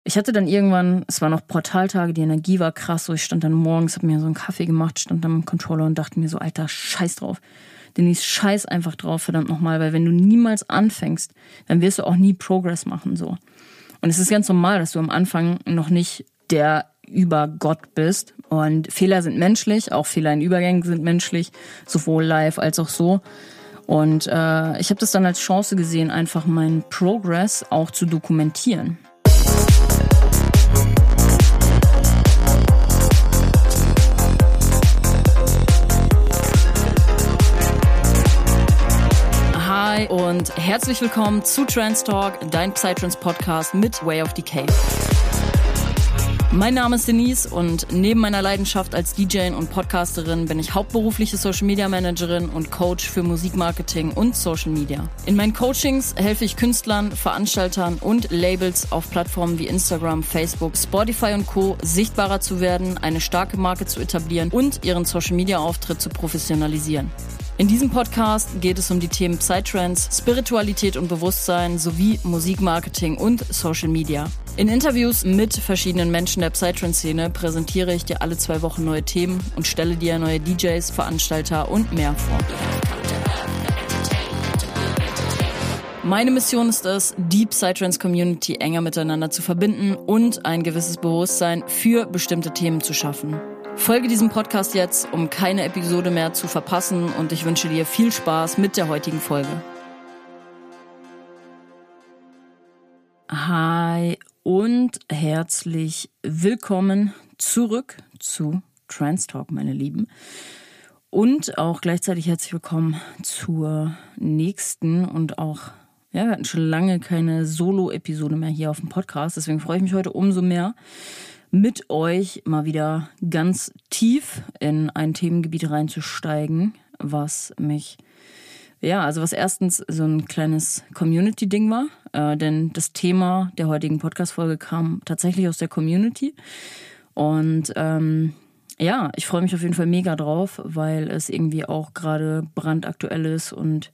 ich hatte dann irgendwann, es waren noch Portaltage, die Energie war krass, so ich stand dann morgens, hab mir so einen Kaffee gemacht, stand am Controller und dachte mir so, Alter, scheiß drauf. Denise, scheiß einfach drauf, verdammt nochmal, weil wenn du niemals anfängst, dann wirst du auch nie Progress machen, so. Und es ist ganz normal, dass du am Anfang noch nicht der Übergott bist. Und Fehler sind menschlich, auch Fehler in Übergängen sind menschlich, sowohl live als auch so. Und ich habe das dann als Chance gesehen, einfach meinen Progress auch zu dokumentieren. Hi und herzlich willkommen zu Trance Talk, dein Psytrance-Podcast mit Way of Decay. Mein Name ist Denise und neben meiner Leidenschaft als DJ und Podcasterin bin ich hauptberufliche Social-Media-Managerin und Coach für Musikmarketing und Social Media. In meinen Coachings helfe ich Künstlern, Veranstaltern und Labels auf Plattformen wie Instagram, Facebook, Spotify und Co. sichtbarer zu werden, eine starke Marke zu etablieren und ihren Social-Media-Auftritt zu professionalisieren. In diesem Podcast geht es um die Themen Psytrance, Spiritualität und Bewusstsein sowie Musikmarketing und Social Media. In Interviews mit verschiedenen Menschen der Psytrance-Szene präsentiere ich dir alle 2 Wochen neue Themen und stelle dir neue DJs, Veranstalter und mehr vor. Meine Mission ist es, die Psytrance-Community enger miteinander zu verbinden und ein gewisses Bewusstsein für bestimmte Themen zu schaffen. Folge diesem Podcast jetzt, um keine Episode mehr zu verpassen, und ich wünsche dir viel Spaß mit der heutigen Folge. Hi und herzlich willkommen zurück zu Trance Talk, meine Lieben. Und auch gleichzeitig herzlich willkommen zur nächsten und auch, ja, wir hatten schon lange keine Solo-Episode mehr hier auf dem Podcast, deswegen freue ich mich heute umso mehr, mit euch mal wieder ganz tief in ein Themengebiet reinzusteigen, was mich, was erstens so ein kleines Community-Ding war, denn das Thema der heutigen Podcast-Folge kam tatsächlich aus der Community und ich freue mich auf jeden Fall mega drauf, weil es irgendwie auch gerade brandaktuell ist und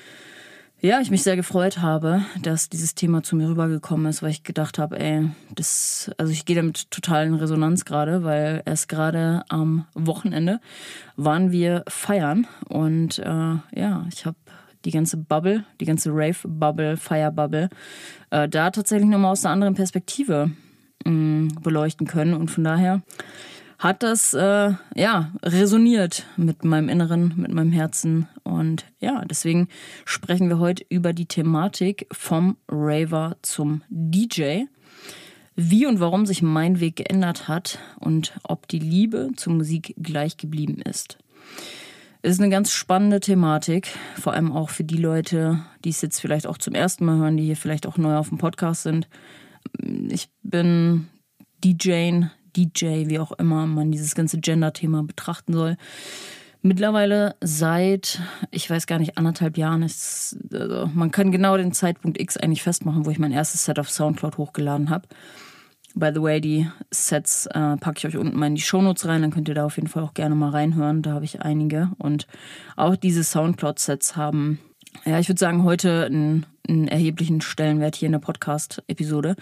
ich mich sehr gefreut habe, dass dieses Thema zu mir rübergekommen ist, weil ich gedacht habe, ich gehe damit total in Resonanz gerade, weil erst gerade am Wochenende waren wir feiern und ich habe die ganze Bubble, die ganze Rave-Bubble, Fire-Bubble, da tatsächlich nochmal aus einer anderen Perspektive beleuchten können und von daher hat das resoniert mit meinem Inneren, mit meinem Herzen. Und deswegen sprechen wir heute über die Thematik vom Raver zum DJ. Wie und warum sich mein Weg geändert hat und ob die Liebe zur Musik gleich geblieben ist. Es ist eine ganz spannende Thematik, vor allem auch für die Leute, die es jetzt vielleicht auch zum ersten Mal hören, die hier vielleicht auch neu auf dem Podcast sind. Ich bin DJ, wie auch immer man dieses ganze Gender-Thema betrachten soll. Mittlerweile seit, ich weiß gar nicht, 1,5 Jahren man kann genau den Zeitpunkt X eigentlich festmachen, wo ich mein erstes Set auf Soundcloud hochgeladen habe. By the way, die Sets packe ich euch unten mal in die Shownotes rein, dann könnt ihr da auf jeden Fall auch gerne mal reinhören, da habe ich einige. Und auch diese Soundcloud-Sets haben, ich würde sagen, heute einen erheblichen Stellenwert hier in der Podcast-Episode.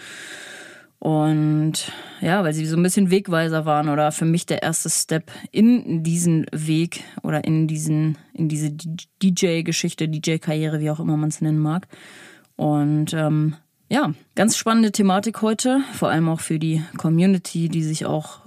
Und weil sie so ein bisschen Wegweiser waren oder für mich der erste Step in diesen Weg oder in diese DJ-Geschichte, DJ-Karriere, wie auch immer man es nennen mag. Und ganz spannende Thematik heute, vor allem auch für die Community, die sich auch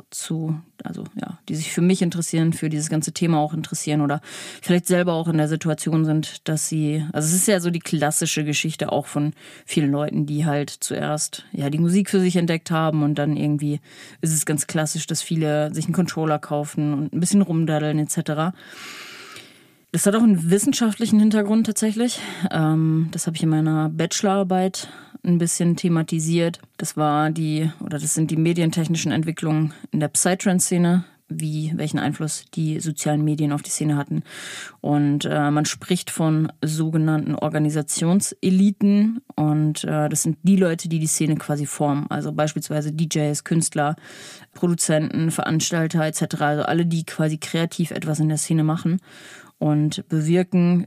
die sich für mich interessieren, für dieses ganze Thema auch interessieren oder vielleicht selber auch in der Situation sind, dass es ist ja so die klassische Geschichte auch von vielen Leuten, die halt zuerst die Musik für sich entdeckt haben und dann irgendwie ist es ganz klassisch, dass viele sich einen Controller kaufen und ein bisschen rumdaddeln etc. Das hat auch einen wissenschaftlichen Hintergrund tatsächlich. Das habe ich in meiner Bachelorarbeit ein bisschen thematisiert. Das sind die medientechnischen Entwicklungen in der Psytrance-Szene, welchen Einfluss die sozialen Medien auf die Szene hatten. Und man spricht von sogenannten Organisationseliten und das sind die Leute, die die Szene quasi formen. Also beispielsweise DJs, Künstler, Produzenten, Veranstalter etc. Also alle, die quasi kreativ etwas in der Szene machen. und wirken,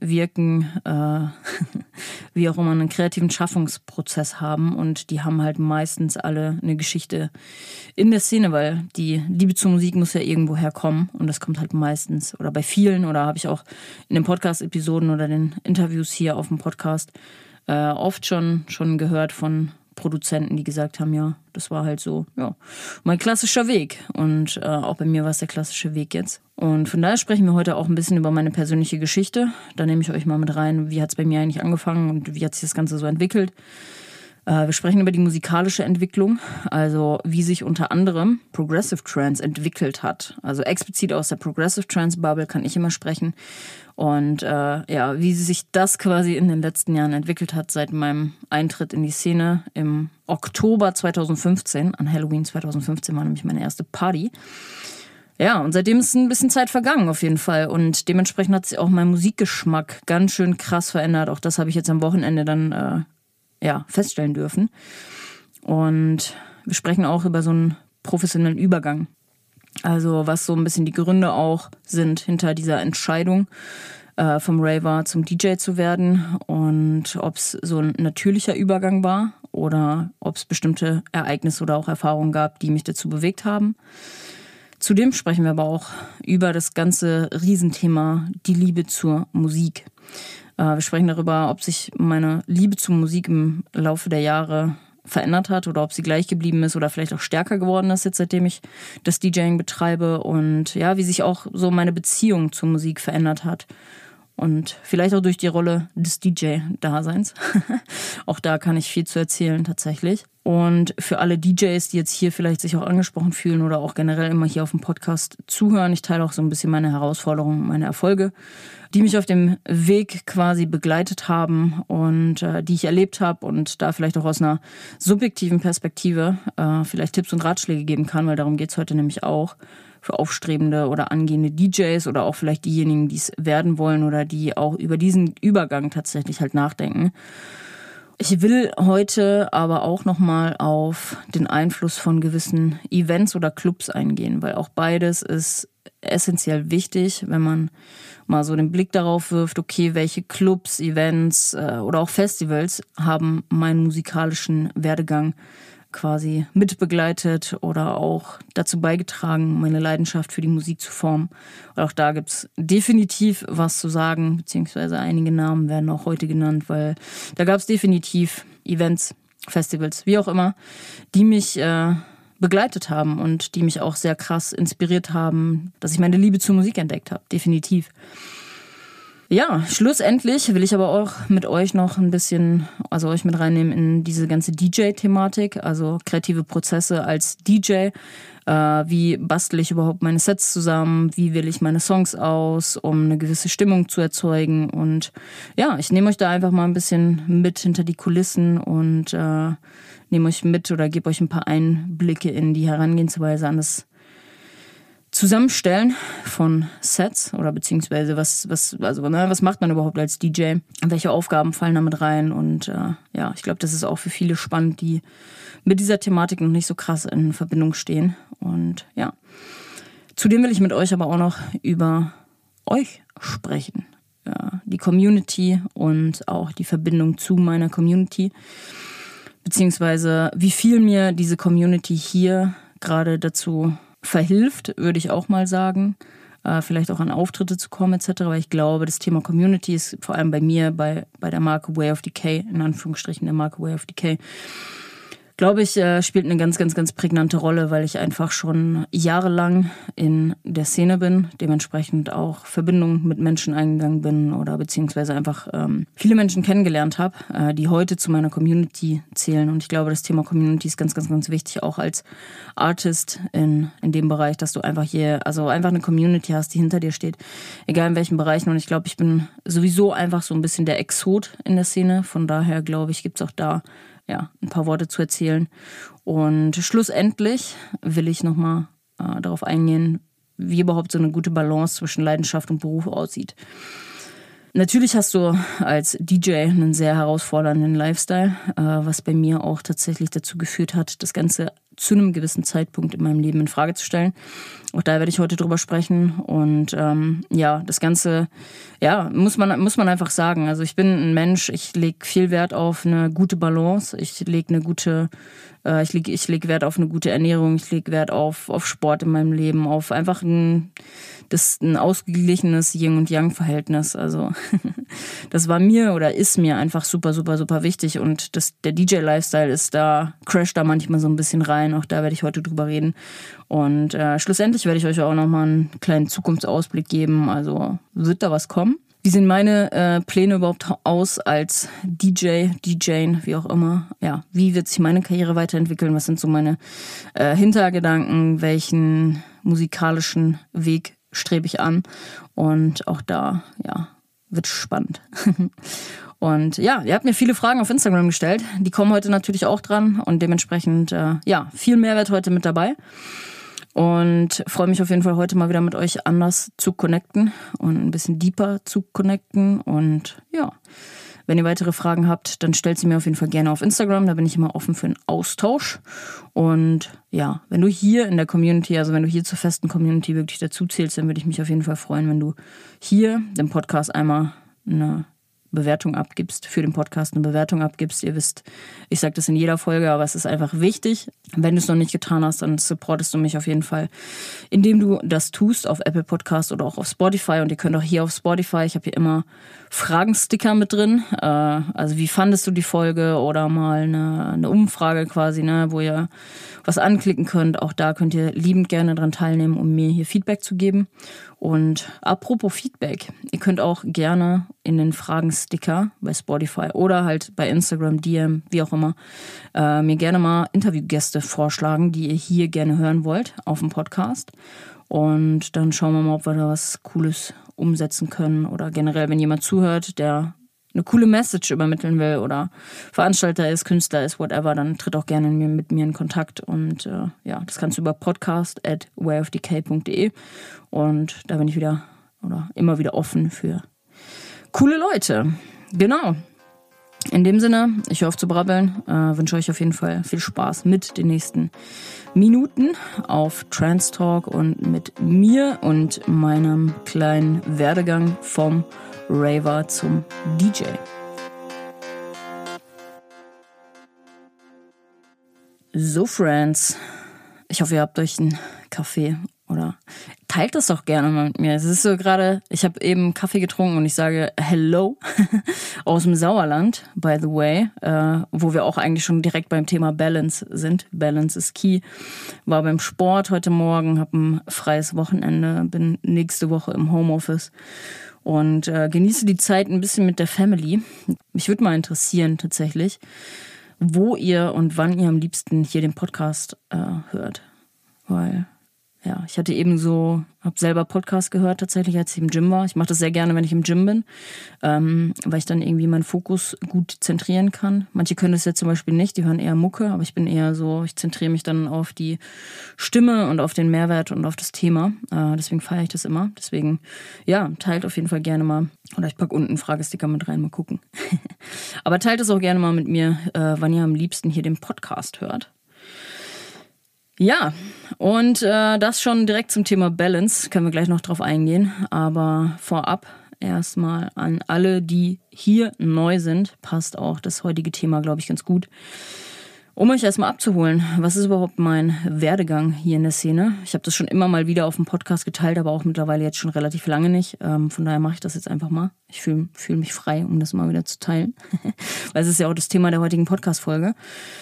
wie auch immer, einen kreativen Schaffungsprozess haben. Und die haben halt meistens alle eine Geschichte in der Szene, weil die Liebe zur Musik muss ja irgendwo herkommen. Und das kommt halt meistens oder bei vielen, oder habe ich auch in den Podcast-Episoden oder den Interviews hier auf dem Podcast oft schon gehört von Produzenten, die gesagt haben, ja, das war halt so, ja, mein klassischer Weg. Und auch bei mir war es der klassische Weg jetzt. Und von daher sprechen wir heute auch ein bisschen über meine persönliche Geschichte. Da nehme ich euch mal mit rein, wie hat es bei mir eigentlich angefangen und wie hat sich das Ganze so entwickelt. Wir sprechen über die musikalische Entwicklung, also wie sich unter anderem Progressive Trance entwickelt hat. Also explizit aus der Progressive Trance Bubble kann ich immer sprechen. Und wie sich das quasi in den letzten Jahren entwickelt hat seit meinem Eintritt in die Szene im Oktober 2015. An Halloween 2015 war nämlich meine erste Party. Ja, und seitdem ist ein bisschen Zeit vergangen auf jeden Fall. Und dementsprechend hat sich auch mein Musikgeschmack ganz schön krass verändert. Auch das habe ich jetzt am Wochenende dann feststellen dürfen. Und wir sprechen auch über so einen professionellen Übergang. Also was so ein bisschen die Gründe auch sind hinter dieser Entscheidung, vom Raver zum DJ zu werden und ob es so ein natürlicher Übergang war oder ob es bestimmte Ereignisse oder auch Erfahrungen gab, die mich dazu bewegt haben. Zudem sprechen wir aber auch über das ganze Riesenthema, die Liebe zur Musik. Wir sprechen darüber, ob sich meine Liebe zur Musik im Laufe der Jahre verändert hat oder ob sie gleich geblieben ist oder vielleicht auch stärker geworden ist, jetzt seitdem ich das DJing betreibe, und ja, wie sich auch so meine Beziehung zur Musik verändert hat. Und vielleicht auch durch die Rolle des DJ-Daseins. Auch da kann ich viel zu erzählen tatsächlich. Und für alle DJs, die jetzt hier vielleicht sich auch angesprochen fühlen oder auch generell immer hier auf dem Podcast zuhören, ich teile auch so ein bisschen meine Herausforderungen, meine Erfolge, die mich auf dem Weg quasi begleitet haben und die ich erlebt habe und da vielleicht auch aus einer subjektiven Perspektive vielleicht Tipps und Ratschläge geben kann, weil darum geht's heute nämlich auch. Für aufstrebende oder angehende DJs oder auch vielleicht diejenigen, die es werden wollen oder die auch über diesen Übergang tatsächlich halt nachdenken. Ich will heute aber auch nochmal auf den Einfluss von gewissen Events oder Clubs eingehen, weil auch beides ist essentiell wichtig, wenn man mal so den Blick darauf wirft, okay, welche Clubs, Events oder auch Festivals haben meinen musikalischen Werdegang quasi mitbegleitet oder auch dazu beigetragen, meine Leidenschaft für die Musik zu formen. Und auch da gibt's definitiv was zu sagen, beziehungsweise einige Namen werden auch heute genannt, weil da gab's definitiv Events, Festivals, wie auch immer, die mich begleitet haben und die mich auch sehr krass inspiriert haben, dass ich meine Liebe zur Musik entdeckt habe, definitiv. Ja, schlussendlich will ich aber auch mit euch noch ein bisschen, also euch mit reinnehmen in diese ganze DJ-Thematik, also kreative Prozesse als DJ. Wie bastle ich überhaupt meine Sets zusammen? Wie wähle ich meine Songs aus, um eine gewisse Stimmung zu erzeugen? Und ja, ich nehme euch da einfach mal ein bisschen mit hinter die Kulissen und nehme euch mit oder gebe euch ein paar Einblicke in die Herangehensweise an das Zusammenstellen von Sets oder beziehungsweise was macht man überhaupt als DJ? Welche Aufgaben fallen damit rein? Und ich glaube, das ist auch für viele spannend, die mit dieser Thematik noch nicht so krass in Verbindung stehen. Und ja, zudem will ich mit euch aber auch noch über euch sprechen. Ja, die Community und auch die Verbindung zu meiner Community. Beziehungsweise wie viel mir diese Community hier gerade dazu verhilft, würde ich auch mal sagen, vielleicht auch an Auftritte zu kommen etc., weil ich glaube, das Thema Community ist vor allem bei mir, bei der Marke Way of Decay, in Anführungsstrichen der Marke Way of Decay, glaube ich, spielt eine ganz, ganz, ganz prägnante Rolle, weil ich einfach schon jahrelang in der Szene bin, dementsprechend auch Verbindungen mit Menschen eingegangen bin oder beziehungsweise einfach viele Menschen kennengelernt habe, die heute zu meiner Community zählen. Und ich glaube, das Thema Community ist ganz, ganz, ganz wichtig, auch als Artist in dem Bereich, dass du einfach einfach eine Community hast, die hinter dir steht, egal in welchen Bereichen. Und ich glaube, ich bin sowieso einfach so ein bisschen der Exot in der Szene. Von daher, glaube ich, gibt es auch da ein paar Worte zu erzählen. Und schlussendlich will ich nochmal darauf eingehen, wie überhaupt so eine gute Balance zwischen Leidenschaft und Beruf aussieht. Natürlich hast du als DJ einen sehr herausfordernden Lifestyle, was bei mir auch tatsächlich dazu geführt hat, das Ganze zu einem gewissen Zeitpunkt in meinem Leben in Frage zu stellen. Auch da werde ich heute drüber sprechen. Und das Ganze, muss man einfach sagen. Also ich bin ein Mensch, ich lege viel Wert auf eine gute Balance. Ich lege Wert auf eine gute Ernährung, ich lege Wert auf Sport in meinem Leben, auf einfach ein ausgeglichenes Yin- und Yang-Verhältnis. Also das war mir oder ist mir einfach super, super, super wichtig. Und der DJ-Lifestyle crasht da manchmal so ein bisschen rein. Auch da werde ich heute drüber reden. Und schlussendlich werde ich euch auch nochmal einen kleinen Zukunftsausblick geben. Also wird da was kommen? Wie sehen meine Pläne überhaupt aus als DJ, wie auch immer? Ja, wie wird sich meine Karriere weiterentwickeln? Was sind so meine Hintergedanken? Welchen musikalischen Weg strebe ich an? Und auch da, wird spannend. Und ihr habt mir viele Fragen auf Instagram gestellt. Die kommen heute natürlich auch dran und dementsprechend, viel Mehrwert heute mit dabei. Und freue mich auf jeden Fall heute mal wieder mit euch anders zu connecten und ein bisschen deeper zu connecten. Und wenn ihr weitere Fragen habt, dann stellt sie mir auf jeden Fall gerne auf Instagram. Da bin ich immer offen für einen Austausch. Und wenn du hier in der Community, also wenn du hier zur festen Community wirklich dazu zählst, dann würde ich mich auf jeden Fall freuen, wenn du hier dem Podcast einmal eine Bewertung abgibst, für den Podcast eine Bewertung abgibst. Ihr wisst, ich sage das in jeder Folge, aber es ist einfach wichtig. Wenn du es noch nicht getan hast, dann supportest du mich auf jeden Fall, indem du das tust auf Apple Podcast oder auch auf Spotify. Und ihr könnt auch hier auf Spotify, ich habe hier immer Fragensticker mit drin. Also wie fandest du die Folge oder mal eine Umfrage quasi, wo ihr was anklicken könnt. Auch da könnt ihr liebend gerne dran teilnehmen, um mir hier Feedback zu geben. Und apropos Feedback, ihr könnt auch gerne in den Fragensticker bei Spotify oder halt bei Instagram, DM, wie auch immer, mir gerne mal Interviewgäste vorschlagen, die ihr hier gerne hören wollt auf dem Podcast. Und dann schauen wir mal, ob wir da was Cooles umsetzen können. Oder generell, wenn jemand zuhört, der eine coole Message übermitteln will oder Veranstalter ist, Künstler ist, whatever, dann tritt auch gerne mit mir in Kontakt. Und das kannst du über podcast@wayofdk.de. Und da bin ich immer wieder offen für coole Leute. Genau. In dem Sinne, ich höre auf zu brabbeln, wünsche euch auf jeden Fall viel Spaß mit den nächsten Minuten auf Trance Talk und mit mir und meinem kleinen Werdegang vom Raver zum DJ. So, Friends, ich hoffe, ihr habt euch einen Kaffee oder teilt das doch gerne mal mit mir. Es ist so gerade, ich habe eben Kaffee getrunken und ich sage Hello aus dem Sauerland, by the way, wo wir auch eigentlich schon direkt beim Thema Balance sind. Balance is key. War beim Sport heute Morgen, habe ein freies Wochenende, bin nächste Woche im Homeoffice und genieße die Zeit ein bisschen mit der Family. Mich würde mal interessieren tatsächlich, wo ihr und wann ihr am liebsten hier den Podcast hört. Weil ich hatte habe selber Podcast gehört tatsächlich, als ich im Gym war. Ich mache das sehr gerne, wenn ich im Gym bin, weil ich dann irgendwie meinen Fokus gut zentrieren kann. Manche können das ja zum Beispiel nicht, die hören eher Mucke, aber ich bin eher so, ich zentriere mich dann auf die Stimme und auf den Mehrwert und auf das Thema. Deswegen feiere ich das immer. Deswegen, teilt auf jeden Fall gerne mal. Oder ich packe unten einen Fragesticker mit rein, mal gucken. Aber teilt es auch gerne mal mit mir, wann ihr am liebsten hier den Podcast hört. Ja, und das schon direkt zum Thema Balance, können wir gleich noch drauf eingehen, aber vorab erstmal an alle, die hier neu sind, passt auch das heutige Thema, glaube ich, ganz gut. Um euch erstmal abzuholen, was ist überhaupt mein Werdegang hier in der Szene? Ich habe das schon immer mal wieder auf dem Podcast geteilt, aber auch mittlerweile jetzt schon relativ lange nicht. Von daher mache ich das jetzt einfach mal. Ich fühl mich frei, um das mal wieder zu teilen, weil es ist ja auch das Thema der heutigen Podcast-Folge.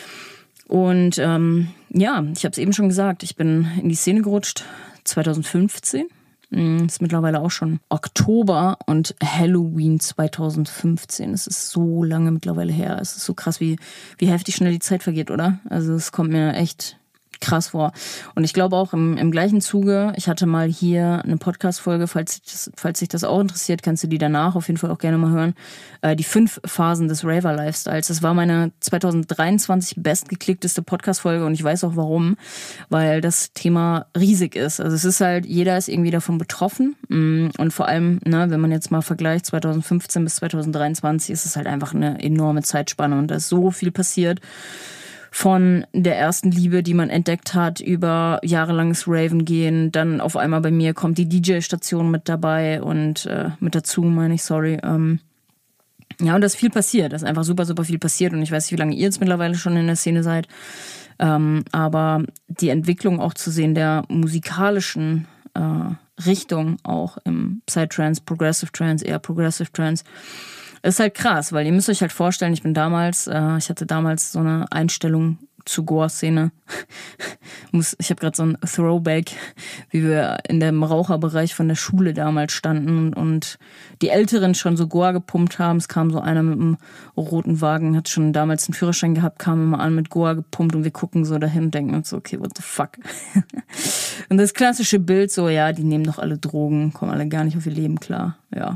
Und ich habe es eben schon gesagt, ich bin in die Szene gerutscht 2015. Ist mittlerweile auch schon Oktober und Halloween 2015. Es ist so lange mittlerweile her. Es ist so krass, wie heftig schnell die Zeit vergeht, oder? Also es kommt mir echt krass vor. Und ich glaube auch im gleichen Zuge, ich hatte mal hier eine Podcast-Folge, falls dich das auch interessiert, kannst du die danach auf jeden Fall auch gerne mal hören. Die 5 Phasen des Raver-Lifestyles. Das war meine 2023 bestgeklickteste Podcast-Folge und ich weiß auch warum, weil das Thema riesig ist. Also es ist halt, jeder ist irgendwie davon betroffen und vor allem, wenn man jetzt mal vergleicht 2015 bis 2023, ist es halt einfach eine enorme Zeitspanne und da ist so viel passiert. von der ersten Liebe, die man entdeckt hat, über jahrelanges Raven gehen, dann auf einmal bei mir kommt die DJ-Station mit dabei und mit dazu, meine ich, sorry. Ja, und da ist viel passiert, da ist einfach super, super viel passiert und ich weiß nicht, wie lange ihr jetzt mittlerweile schon in der Szene seid, aber die Entwicklung auch zu sehen der musikalischen Richtung auch im Psytrance, Progressive Trance, eher Progressive Trance, ist halt krass, weil ihr müsst euch halt vorstellen, ich hatte damals so eine Einstellung zur Gore-Szene. Ich habe gerade so ein Throwback, wie wir in dem Raucherbereich von der Schule damals standen und die Älteren schon so Gore gepumpt haben. Es kam so einer mit einem roten Wagen, hat schon damals einen Führerschein gehabt, kam immer an mit Gore gepumpt und wir gucken so dahin und denken uns so, okay, what the fuck? Und das klassische Bild so, ja, die nehmen doch alle Drogen, kommen alle gar nicht auf ihr Leben klar. Ja.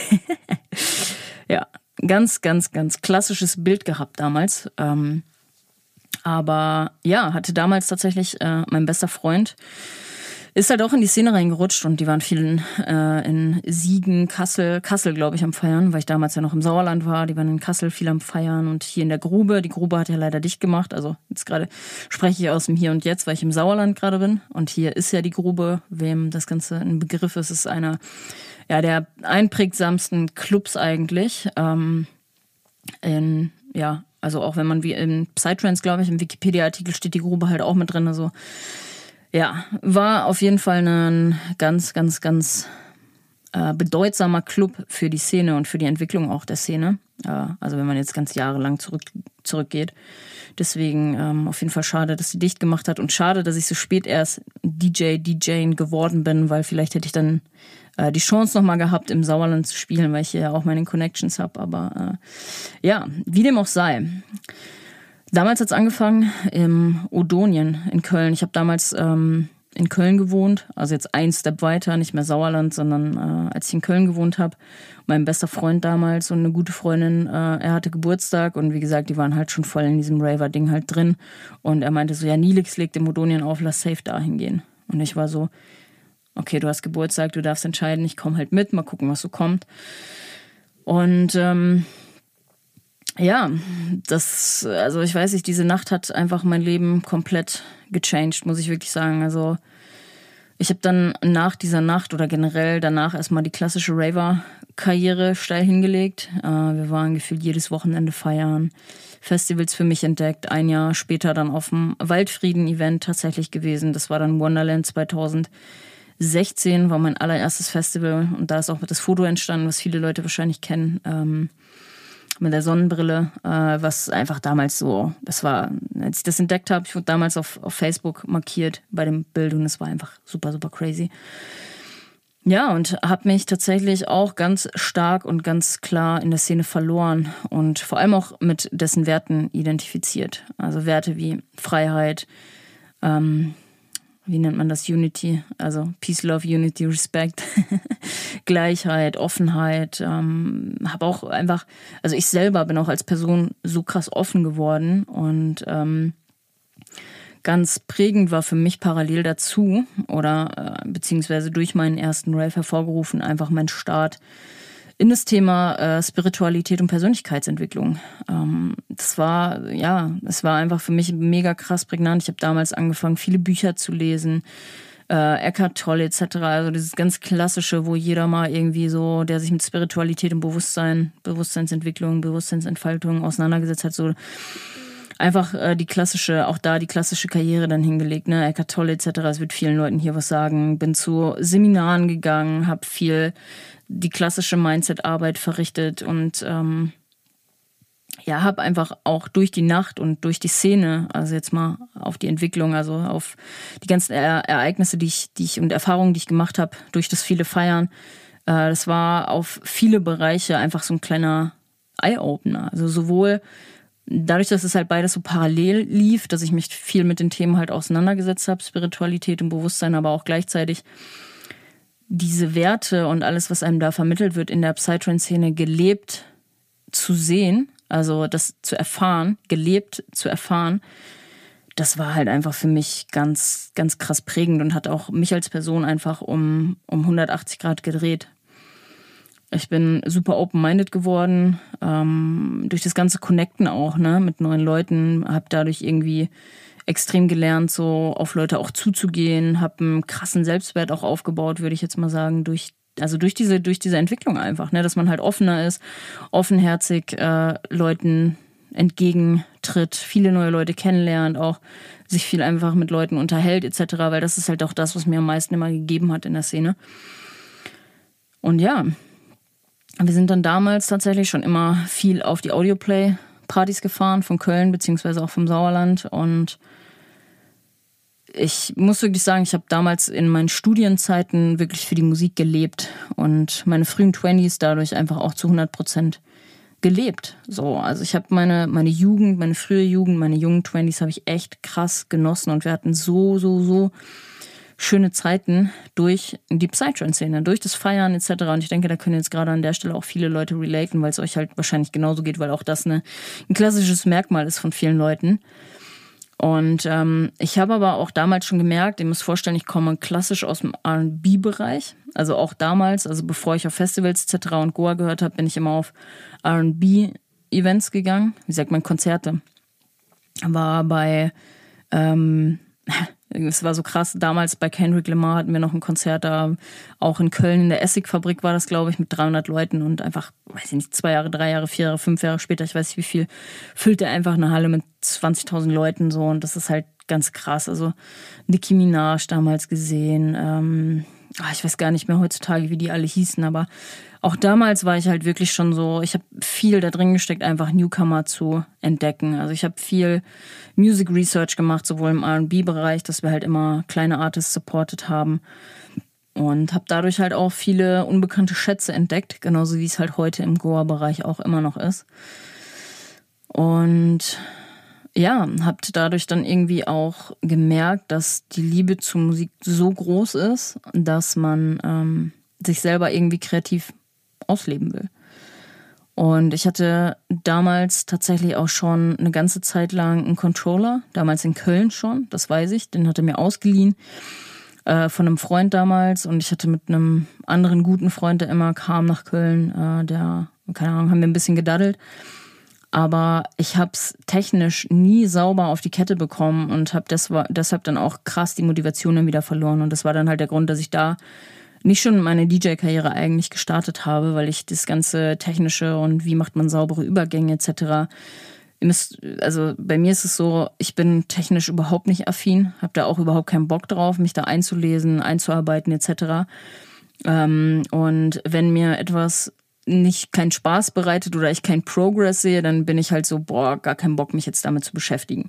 Ja, ganz, ganz, ganz klassisches Bild gehabt damals. Aber ja, hatte damals tatsächlich mein bester Freund, ist halt auch in die Szene reingerutscht und die waren viel in Siegen, Kassel, glaube ich, am Feiern, weil ich damals ja noch im Sauerland war. Die waren in Kassel viel am Feiern und hier in der Grube. Die Grube hat ja leider dicht gemacht. Also jetzt gerade spreche ich aus dem Hier und Jetzt, weil ich im Sauerland gerade bin. Und hier ist ja die Grube. Wem das Ganze ein Begriff ist, ist einer der einprägsamsten Clubs eigentlich. Also auch wenn man wie in Psytrance, glaube ich, im Wikipedia-Artikel steht die Grube halt auch mit drin. Also ja, war auf jeden Fall ein ganz, ganz, ganz bedeutsamer Club für die Szene und für die Entwicklung auch der Szene. Also wenn man jetzt ganz jahrelang zurückgeht. Deswegen auf jeden Fall schade, dass sie dicht gemacht hat und schade, dass ich so spät erst DJing geworden bin, weil vielleicht hätte ich dann die Chance nochmal gehabt, im Sauerland zu spielen, weil ich hier ja auch meine Connections habe. Aber ja, wie dem auch sei. Damals hat es angefangen im Odonien in Köln. Ich habe damals in Köln gewohnt, also jetzt ein Step weiter, nicht mehr Sauerland, sondern als ich in Köln gewohnt habe. Mein bester Freund damals und eine gute Freundin, er hatte Geburtstag und wie gesagt, die waren halt schon voll in diesem Raver-Ding halt drin. Und er meinte so, ja, Nilix legt im Odonien auf, lass safe dahin gehen. Und ich war so, okay, du hast Geburtstag, du darfst entscheiden, ich komme halt mit, mal gucken, was so kommt. Und also ich weiß nicht, diese Nacht hat einfach mein Leben komplett gechanged, muss ich wirklich sagen. Also ich habe dann nach dieser Nacht oder generell danach erstmal die klassische Raver-Karriere steil hingelegt. Wir waren gefühlt jedes Wochenende feiern, Festivals für mich entdeckt. Ein Jahr später dann auf dem Waldfrieden-Event tatsächlich gewesen. Das war dann Wonderland 2016, war mein allererstes Festival. Und da ist auch das Foto entstanden, was viele Leute wahrscheinlich kennen, mit der Sonnenbrille, was einfach damals so, das war, als ich das entdeckt habe, ich wurde damals auf Facebook markiert bei dem Bild und es war einfach super, super crazy. Ja, und habe mich tatsächlich auch ganz stark und ganz klar in der Szene verloren und vor allem auch mit dessen Werten identifiziert. Also Werte wie Freiheit, wie nennt man das, Unity, also Peace, Love, Unity, Respect, Gleichheit, Offenheit, habe auch einfach, also ich selber bin auch als Person so krass offen geworden und ganz prägend war für mich parallel dazu oder beziehungsweise durch meinen ersten Rave hervorgerufen einfach mein Start in das Thema Spiritualität und Persönlichkeitsentwicklung. Es war einfach für mich mega krass prägnant. Ich habe damals angefangen, viele Bücher zu lesen, Eckhart Tolle etc. Also dieses ganz Klassische, wo jeder mal irgendwie so, der sich mit Spiritualität und Bewusstseinsentwicklung, Bewusstseinsentfaltung auseinandergesetzt hat, so einfach die klassische Karriere dann hingelegt, ne, Eckhart Tolle etc. Es wird vielen Leuten hier was sagen. Bin zu Seminaren gegangen, habe viel die klassische Mindset-Arbeit verrichtet und habe einfach auch durch die Nacht und durch die Szene, also jetzt mal auf die Entwicklung, also auf die ganzen Ereignisse, die ich und Erfahrungen, die ich gemacht habe, durch das viele Feiern, das war auf viele Bereiche einfach so ein kleiner Eye-Opener. Also sowohl dadurch, dass es halt beides so parallel lief, dass ich mich viel mit den Themen halt auseinandergesetzt habe, Spiritualität und Bewusstsein, aber auch gleichzeitig diese Werte und alles, was einem da vermittelt wird, in der Psytrance-Szene gelebt zu sehen, also das zu erfahren, gelebt zu erfahren, das war halt einfach für mich ganz, ganz krass prägend und hat auch mich als Person einfach um 180 Grad gedreht. Ich bin super open-minded geworden, durch das ganze Connecten auch, ne, mit neuen Leuten, habe dadurch irgendwie extrem gelernt, so auf Leute auch zuzugehen, habe einen krassen Selbstwert auch aufgebaut, würde ich jetzt mal sagen, durch diese Entwicklung einfach, ne, dass man halt offener ist, offenherzig Leuten entgegentritt, viele neue Leute kennenlernt, auch sich viel einfach mit Leuten unterhält etc., weil das ist halt auch das, was mir am meisten immer gegeben hat in der Szene. Und ja, wir sind dann damals tatsächlich schon immer viel auf die Audioplay-Partys gefahren, von Köln beziehungsweise auch vom Sauerland. Und ich muss wirklich sagen, ich habe damals in meinen Studienzeiten wirklich für die Musik gelebt und meine frühen 20s dadurch einfach auch zu 100% gelebt. So, also ich habe meine Jugend, meine frühe Jugend, meine jungen 20s habe ich echt krass genossen und wir hatten so schöne Zeiten durch die Psytrance-Szene, durch das Feiern etc. Und ich denke, da können jetzt gerade an der Stelle auch viele Leute relaten, weil es euch halt wahrscheinlich genauso geht, weil auch das ein klassisches Merkmal ist von vielen Leuten. Und ich habe aber auch damals schon gemerkt, ihr müsst vorstellen, ich komme klassisch aus dem R&B-Bereich. Also auch damals, also bevor ich auf Festivals etc. und Goa gehört habe, bin ich immer auf R&B-Events gegangen. Wie sagt man, Konzerte. War bei es war so krass, damals bei Kendrick Lamar hatten wir noch ein Konzert da, auch in Köln in der Essigfabrik war das, glaube ich, mit 300 Leuten und einfach, weiß ich nicht, 2 Jahre, 3 Jahre, 4 Jahre, 5 Jahre später, ich weiß nicht wie viel, füllte einfach eine Halle mit 20.000 Leuten so und das ist halt ganz krass. Also Nicki Minaj damals gesehen, ich weiß gar nicht mehr heutzutage, wie die alle hießen, aber auch damals war ich halt wirklich schon so, ich habe viel da drin gesteckt, einfach Newcomer zu entdecken. Also ich habe viel Music Research gemacht, sowohl im R&B-Bereich, dass wir halt immer kleine Artists supported haben und habe dadurch halt auch viele unbekannte Schätze entdeckt, genauso wie es halt heute im Goa-Bereich auch immer noch ist. Und ja, habt dadurch dann irgendwie auch gemerkt, dass die Liebe zur Musik so groß ist, dass man sich selber irgendwie kreativ ausleben will. Und ich hatte damals tatsächlich auch schon eine ganze Zeit lang einen Controller, damals in Köln schon, das weiß ich, den hat er mir ausgeliehen von einem Freund damals und ich hatte mit einem anderen guten Freund, der immer kam nach Köln, der, keine Ahnung, haben wir ein bisschen gedaddelt. Aber ich habe es technisch nie sauber auf die Kette bekommen und habe deshalb dann auch krass die Motivation dann wieder verloren. Und das war dann halt der Grund, dass ich da nicht schon meine DJ-Karriere eigentlich gestartet habe, weil ich das ganze Technische und wie macht man saubere Übergänge etc. Also bei mir ist es so, ich bin technisch überhaupt nicht affin, habe da auch überhaupt keinen Bock drauf, mich da einzulesen, einzuarbeiten etc. Und wenn mir etwas keinen Spaß bereitet oder ich keinen Progress sehe, dann bin ich halt so, gar keinen Bock, mich jetzt damit zu beschäftigen.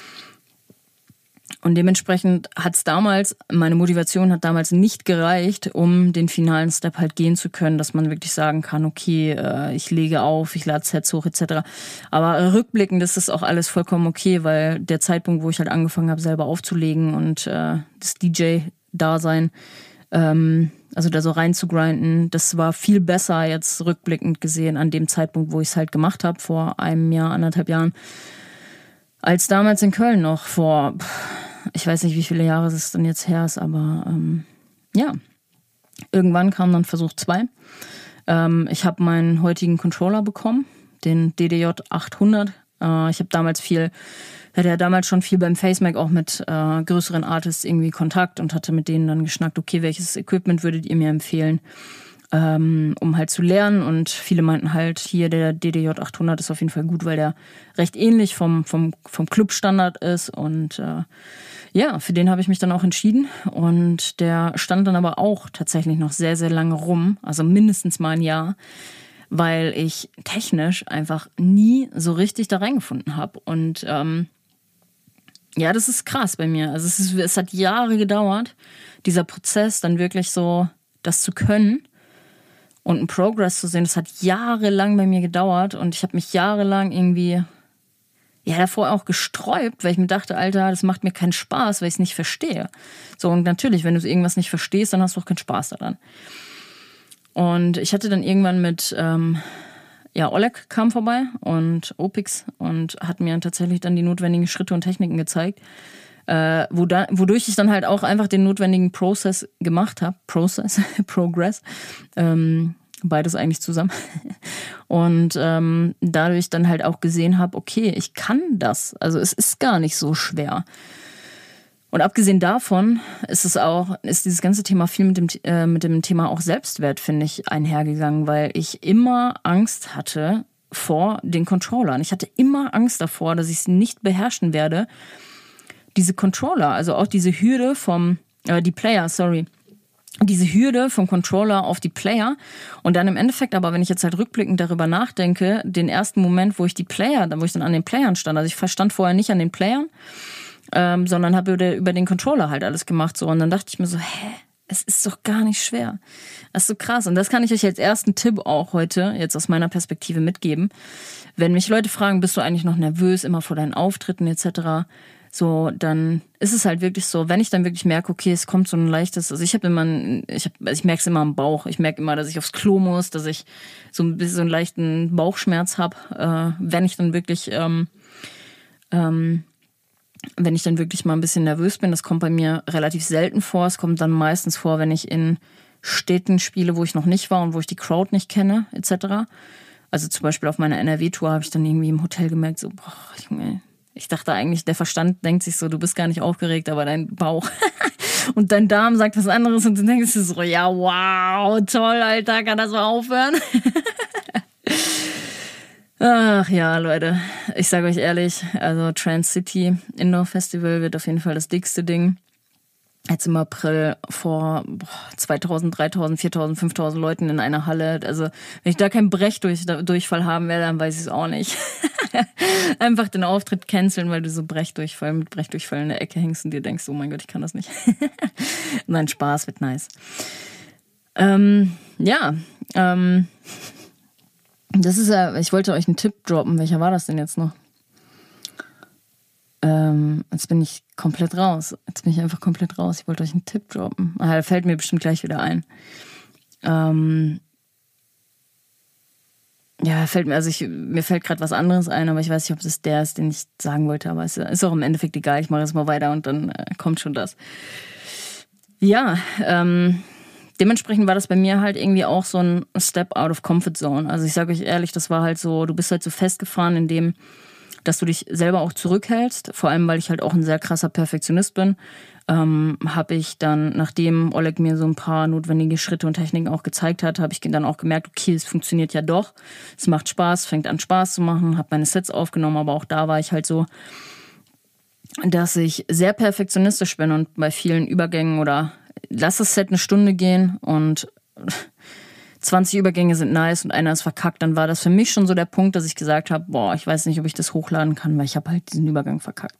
Und dementsprechend meine Motivation hat damals nicht gereicht, um den finalen Step halt gehen zu können, dass man wirklich sagen kann, okay, ich lege auf, ich lade Sets hoch etc. Aber rückblickend ist das auch alles vollkommen okay, weil der Zeitpunkt, wo ich halt angefangen habe, selber aufzulegen und das DJ-Dasein, also da so rein zu grinden, das war viel besser jetzt rückblickend gesehen an dem Zeitpunkt, wo ich es halt gemacht habe, vor einem Jahr, 1,5 Jahren, als damals in Köln noch vor, ich weiß nicht, wie viele Jahre es dann jetzt her ist, aber ja, irgendwann kam dann Versuch 2. Ich habe meinen heutigen Controller bekommen, den DDJ 800. Ich habe hatte ja damals schon viel beim FaceMac auch mit größeren Artists irgendwie Kontakt und hatte mit denen dann geschnackt, okay, welches Equipment würdet ihr mir empfehlen, um halt zu lernen. Und viele meinten halt, hier der DDJ 800 ist auf jeden Fall gut, weil der recht ähnlich vom Clubstandard ist. Und ja, für den habe ich mich dann auch entschieden. Und der stand dann aber auch tatsächlich noch sehr, sehr lange rum, also mindestens mal ein Jahr, weil ich technisch einfach nie so richtig da reingefunden habe. Und ja, das ist krass bei mir. Also es hat Jahre gedauert, dieser Prozess dann wirklich so das zu können und einen Progress zu sehen. Das hat jahrelang bei mir gedauert und ich habe mich jahrelang irgendwie davor auch gesträubt, weil ich mir dachte, Alter, das macht mir keinen Spaß, weil ich es nicht verstehe. So, und natürlich, wenn du irgendwas nicht verstehst, dann hast du auch keinen Spaß daran. Und ich hatte dann irgendwann mit Oleg kam vorbei und Opix und hat mir tatsächlich dann die notwendigen Schritte und Techniken gezeigt, wodurch ich dann halt auch einfach den notwendigen Prozess gemacht habe, Progress, Beides eigentlich zusammen. Und dadurch dann halt auch gesehen habe, okay, ich kann das. Also es ist gar nicht so schwer. Und abgesehen davon ist dieses ganze Thema viel mit dem Thema auch Selbstwert, finde ich, einhergegangen, weil ich immer Angst hatte vor den Controllern. Ich hatte immer Angst davor, dass ich es nicht beherrschen werde. Diese Controller, also auch diese Hürde diese Hürde vom Controller auf die Player und dann im Endeffekt aber, wenn ich jetzt halt rückblickend darüber nachdenke, den ersten Moment, wo ich dann an den Playern stand, also ich stand vorher nicht an den Playern, sondern habe über den Controller halt alles gemacht so und dann dachte ich mir so, es ist doch gar nicht schwer. Das ist so krass und das kann ich euch als ersten Tipp auch heute jetzt aus meiner Perspektive mitgeben. Wenn mich Leute fragen, bist du eigentlich noch nervös immer vor deinen Auftritten etc., so, dann ist es halt wirklich so, wenn ich dann wirklich merke, okay, es kommt so ein leichtes, also ich merke es immer am Bauch. Ich merke immer, dass ich aufs Klo muss, dass ich so ein bisschen so einen leichten Bauchschmerz habe, wenn ich dann wirklich mal ein bisschen nervös bin. Das kommt bei mir relativ selten vor. Es kommt dann meistens vor, wenn ich in Städten spiele, wo ich noch nicht war und wo ich die Crowd nicht kenne, etc. Also zum Beispiel auf meiner NRW-Tour habe ich dann irgendwie im Hotel gemerkt, so, boah, Junge, ich dachte eigentlich, der Verstand denkt sich so, du bist gar nicht aufgeregt, aber dein Bauch und dein Darm sagt was anderes und du denkst dir so, ja, wow, toll, Alter, kann das mal aufhören? Ach ja, Leute, ich sage euch ehrlich, also Trance City Indoor Festival wird auf jeden Fall das dickste Ding. Jetzt im April vor 2000, 3000, 4000, 5000 Leuten in einer Halle. Also wenn ich da keinen Brechdurchfall haben werde, dann weiß ich es auch nicht. Einfach den Auftritt canceln, weil du so mit Brechdurchfall in der Ecke hängst und dir denkst, oh mein Gott, ich kann das nicht. Nein, Spaß, wird nice. Das ist ja, ich wollte euch einen Tipp droppen. Welcher war das denn jetzt noch? Jetzt bin ich komplett raus. Jetzt bin ich einfach komplett raus. Ich wollte euch einen Tipp droppen. Da fällt mir bestimmt gleich wieder ein. Mir fällt gerade was anderes ein, aber ich weiß nicht, ob es der ist, den ich sagen wollte. Aber es ist auch im Endeffekt egal. Ich mache jetzt mal weiter und dann kommt schon das. Ja, dementsprechend war das bei mir halt irgendwie auch so ein Step out of comfort zone. Also ich sage euch ehrlich, das war halt so, du bist halt so festgefahren in dem, dass du dich selber auch zurückhältst. Vor allem, weil ich halt auch ein sehr krasser Perfektionist bin, habe ich dann, nachdem Oleg mir so ein paar notwendige Schritte und Techniken auch gezeigt hat, habe ich dann auch gemerkt, okay, es funktioniert ja doch. Es macht Spaß, fängt an Spaß zu machen, habe meine Sets aufgenommen, aber auch da war ich halt so, dass ich sehr perfektionistisch bin und bei vielen Übergängen oder lass das Set eine Stunde gehen und 20 Übergänge sind nice und einer ist verkackt, dann war das für mich schon so der Punkt, dass ich gesagt habe, boah, ich weiß nicht, ob ich das hochladen kann, weil ich habe halt diesen Übergang verkackt.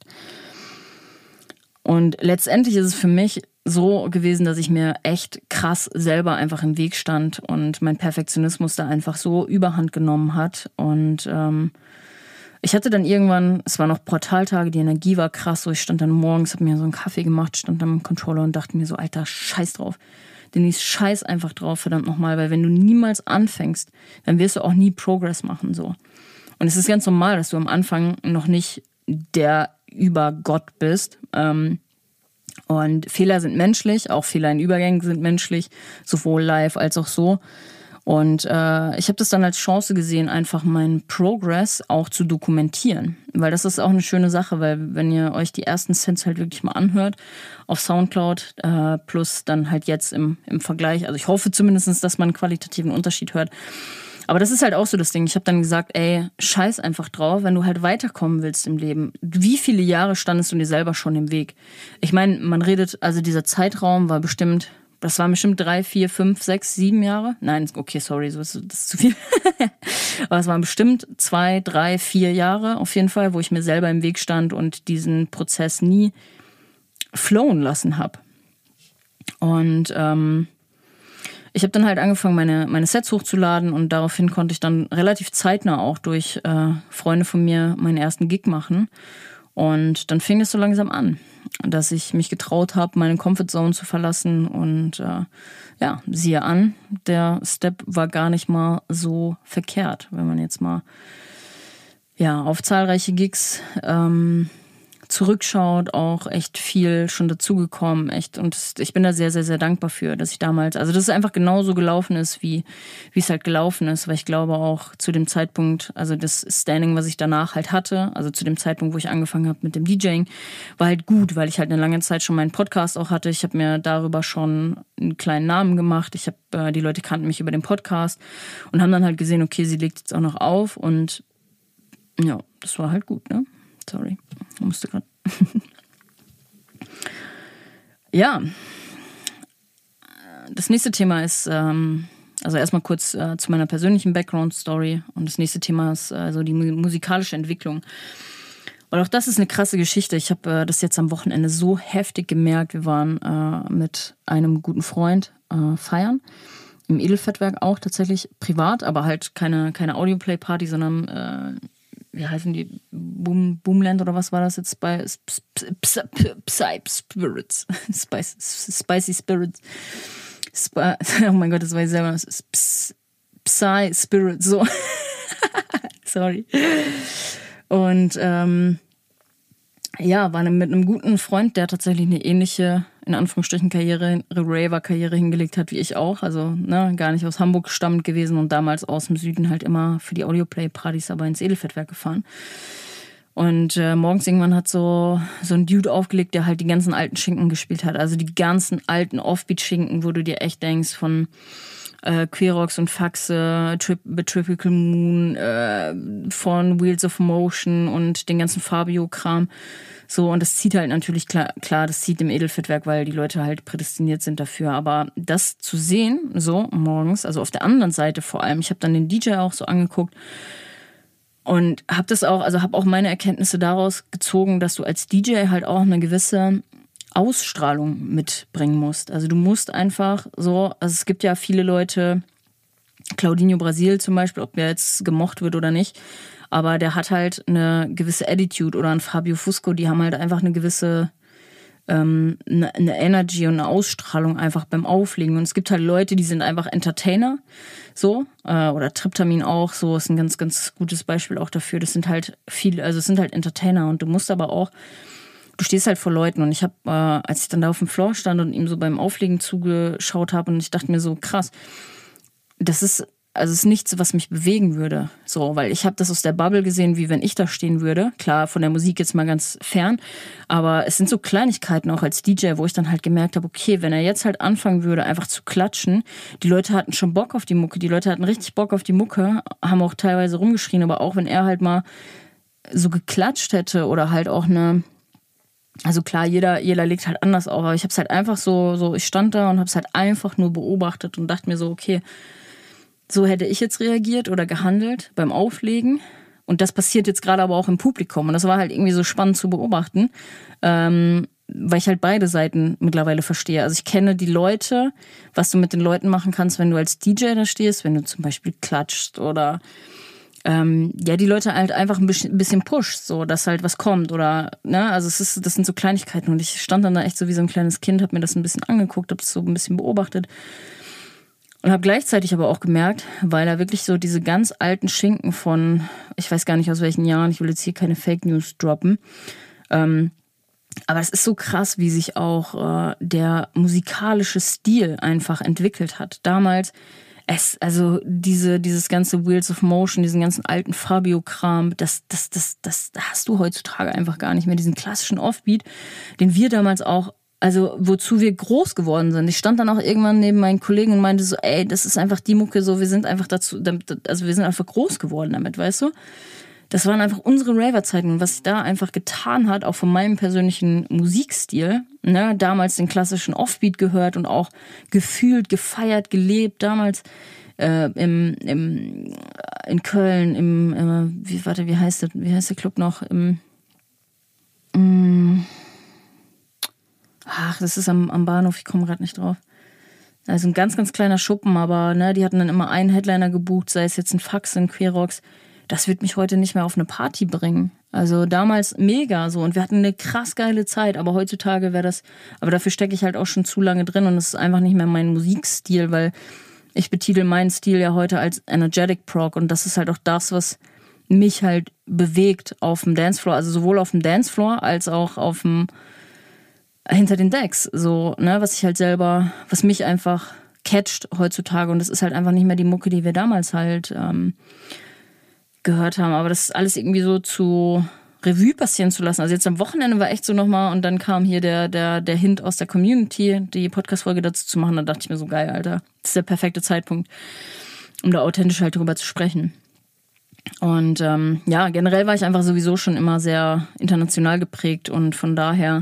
Und letztendlich ist es für mich so gewesen, dass ich mir echt krass selber einfach im Weg stand und mein Perfektionismus da einfach so Überhand genommen hat. Und ich hatte dann irgendwann, es waren noch Portaltage, die Energie war krass, so ich stand dann morgens, habe mir so einen Kaffee gemacht, stand am Controller und dachte mir so, Alter, scheiß drauf. Denise, scheiß einfach drauf, verdammt nochmal, weil wenn du niemals anfängst, dann wirst du auch nie Progress machen, so. Und es ist ganz normal, dass du am Anfang noch nicht der Übergott bist. Und Fehler sind menschlich, auch Fehler in Übergängen sind menschlich, sowohl live als auch so. Und ich habe das dann als Chance gesehen, einfach meinen Progress auch zu dokumentieren. Weil das ist auch eine schöne Sache, weil wenn ihr euch die ersten Sets halt wirklich mal anhört auf Soundcloud, plus dann halt jetzt im Vergleich, also ich hoffe zumindest, dass man einen qualitativen Unterschied hört. Aber das ist halt auch so das Ding. Ich habe dann gesagt, ey, scheiß einfach drauf, wenn du halt weiterkommen willst im Leben. Wie viele Jahre standest du dir selber schon im Weg? Ich meine, also dieser Zeitraum war bestimmt... Das waren bestimmt 3, 4, 5, 6, 7 Jahre. Nein, okay, sorry, das ist zu viel. Aber es waren bestimmt 2, 3, 4 Jahre auf jeden Fall, wo ich mir selber im Weg stand und diesen Prozess nie flowen lassen habe. Und ich habe dann halt angefangen, meine Sets hochzuladen und daraufhin konnte ich dann relativ zeitnah auch durch Freunde von mir meinen ersten Gig machen. Und dann fing es so langsam an, dass ich mich getraut habe, meine Comfortzone zu verlassen. Und siehe an, der Step war gar nicht mal so verkehrt, wenn man jetzt mal auf zahlreiche Gigs zurückschaut, auch echt viel schon dazugekommen, echt. Und ich bin da sehr, sehr, sehr dankbar für, dass ich damals, also dass es einfach genauso gelaufen ist, wie es halt gelaufen ist, weil ich glaube auch zu dem Zeitpunkt, also das Standing, was ich danach halt hatte, also zu dem Zeitpunkt, wo ich angefangen habe mit dem DJing, war halt gut, weil ich halt eine lange Zeit schon meinen Podcast auch hatte. Ich habe mir darüber schon einen kleinen Namen gemacht. Die Leute kannten mich über den Podcast und haben dann halt gesehen, okay, sie legt jetzt auch noch auf und ja, das war halt gut, ne? Sorry, ich musste gerade. Ja, das nächste Thema ist, also erstmal kurz zu meiner persönlichen Background-Story. Und das nächste Thema ist also die musikalische Entwicklung. Und auch das ist eine krasse Geschichte. Ich habe das jetzt am Wochenende so heftig gemerkt. Wir waren mit einem guten Freund feiern. Im Edelfettwerk auch tatsächlich privat, aber halt keine Audioplay-Party, sondern wie heißen die? Boomland oder was war das jetzt bei Spirits? Spicy Spirits. Oh mein Gott, das weiß ich selber. Psy Spirits, so. Sorry. Und war mit einem guten Freund, der tatsächlich eine ähnliche, in Anführungsstrichen, Raver-Karriere hingelegt hat wie ich auch. Also gar nicht aus Hamburg stammend gewesen und damals aus dem Süden halt immer für die Audioplay-Partys aber ins Edelfettwerk gefahren. Und morgens irgendwann hat so ein Dude aufgelegt, der halt die ganzen alten Schinken gespielt hat. Also die ganzen alten Offbeat-Schinken, wo du dir echt denkst von Querox und Faxe, Tropical Moon, von Wheels of Motion und den ganzen Fabio-Kram. So, und das zieht halt natürlich klar, das zieht im Edelfettwerk, weil die Leute halt prädestiniert sind dafür. Aber das zu sehen, so morgens, also auf der anderen Seite vor allem, ich habe dann den DJ auch so angeguckt und habe auch meine Erkenntnisse daraus gezogen, dass du als DJ halt auch eine gewisse Ausstrahlung mitbringen musst. Also du musst einfach so, also es gibt ja viele Leute, Claudinho Brasil zum Beispiel, ob der jetzt gemocht wird oder nicht, aber der hat halt eine gewisse Attitude, oder ein Fabio Fusco, die haben halt einfach eine gewisse eine Energy und eine Ausstrahlung einfach beim Auflegen. Und es gibt halt Leute, die sind einfach Entertainer, so, oder Triptamin auch, so ist ein ganz, ganz gutes Beispiel auch dafür. Das sind halt viele, also es sind halt Entertainer und du musst aber auch, du stehst halt vor Leuten und ich habe, als ich dann da auf dem Floor stand und ihm so beim Auflegen zugeschaut habe und ich dachte mir so, krass, das ist nichts, was mich bewegen würde, so, weil ich habe das aus der Bubble gesehen, wie wenn ich da stehen würde. Klar, von der Musik jetzt mal ganz fern, aber es sind so Kleinigkeiten auch als DJ, wo ich dann halt gemerkt habe, okay, wenn er jetzt halt anfangen würde, einfach zu klatschen, die Leute hatten schon Bock auf die Mucke, die Leute hatten richtig Bock auf die Mucke, haben auch teilweise rumgeschrien, aber auch wenn er halt mal so geklatscht hätte oder halt auch also klar, jeder legt halt anders auf, aber ich habe es halt einfach so, ich stand da und habe es halt einfach nur beobachtet und dachte mir so, okay, so hätte ich jetzt reagiert oder gehandelt beim Auflegen. Und das passiert jetzt gerade aber auch im Publikum. Und das war halt irgendwie so spannend zu beobachten, weil ich halt beide Seiten mittlerweile verstehe. Also ich kenne die Leute, was du mit den Leuten machen kannst, wenn du als DJ da stehst, wenn du zum Beispiel klatschst oder die Leute halt einfach ein bisschen pusht, so, dass halt was kommt oder, ne, also das sind so Kleinigkeiten und ich stand dann da echt so wie so ein kleines Kind, hab mir das ein bisschen angeguckt, hab es so ein bisschen beobachtet und habe gleichzeitig aber auch gemerkt, weil da wirklich so diese ganz alten Schinken von, ich weiß gar nicht aus welchen Jahren, ich will jetzt hier keine Fake News droppen, aber es ist so krass, wie sich auch der musikalische Stil einfach entwickelt hat. Damals also dieses ganze Wheels of Motion, diesen ganzen alten Fabio-Kram, das hast du heutzutage einfach gar nicht mehr. Diesen klassischen Offbeat, den wir damals auch, also wozu wir groß geworden sind. Ich stand dann auch irgendwann neben meinen Kollegen und meinte so, ey, das ist einfach die Mucke so, wir sind einfach wir sind einfach groß geworden damit, weißt du? Das waren einfach unsere Raver-Zeiten und was sich da einfach getan hat, auch von meinem persönlichen Musikstil, ne, damals den klassischen Offbeat gehört und auch gefühlt, gefeiert, gelebt, damals in Köln, wie heißt der Club noch? Das ist am Bahnhof, ich komme gerade nicht drauf. Also ein ganz, ganz kleiner Schuppen, aber ne, die hatten dann immer einen Headliner gebucht, sei es jetzt ein Fax, ein Querox. Das wird mich heute nicht mehr auf eine Party bringen. Also damals mega so und wir hatten eine krass geile Zeit, aber heutzutage wäre das, aber dafür stecke ich halt auch schon zu lange drin und es ist einfach nicht mehr mein Musikstil, weil ich betitel meinen Stil ja heute als Energetic Prog und das ist halt auch das, was mich halt bewegt auf dem Dancefloor, also sowohl auf dem Dancefloor als auch hinter den Decks, so, ne, was mich einfach catcht heutzutage, und das ist halt einfach nicht mehr die Mucke, die wir damals halt gehört haben, aber das ist alles irgendwie so zu Revue passieren zu lassen. Also jetzt am Wochenende war echt so nochmal, und dann kam hier der Hint aus der Community, die Podcast-Folge dazu zu machen. Da dachte ich mir so, geil, Alter, das ist der perfekte Zeitpunkt, um da authentisch halt drüber zu sprechen. Und generell war ich einfach sowieso schon immer sehr international geprägt, und von daher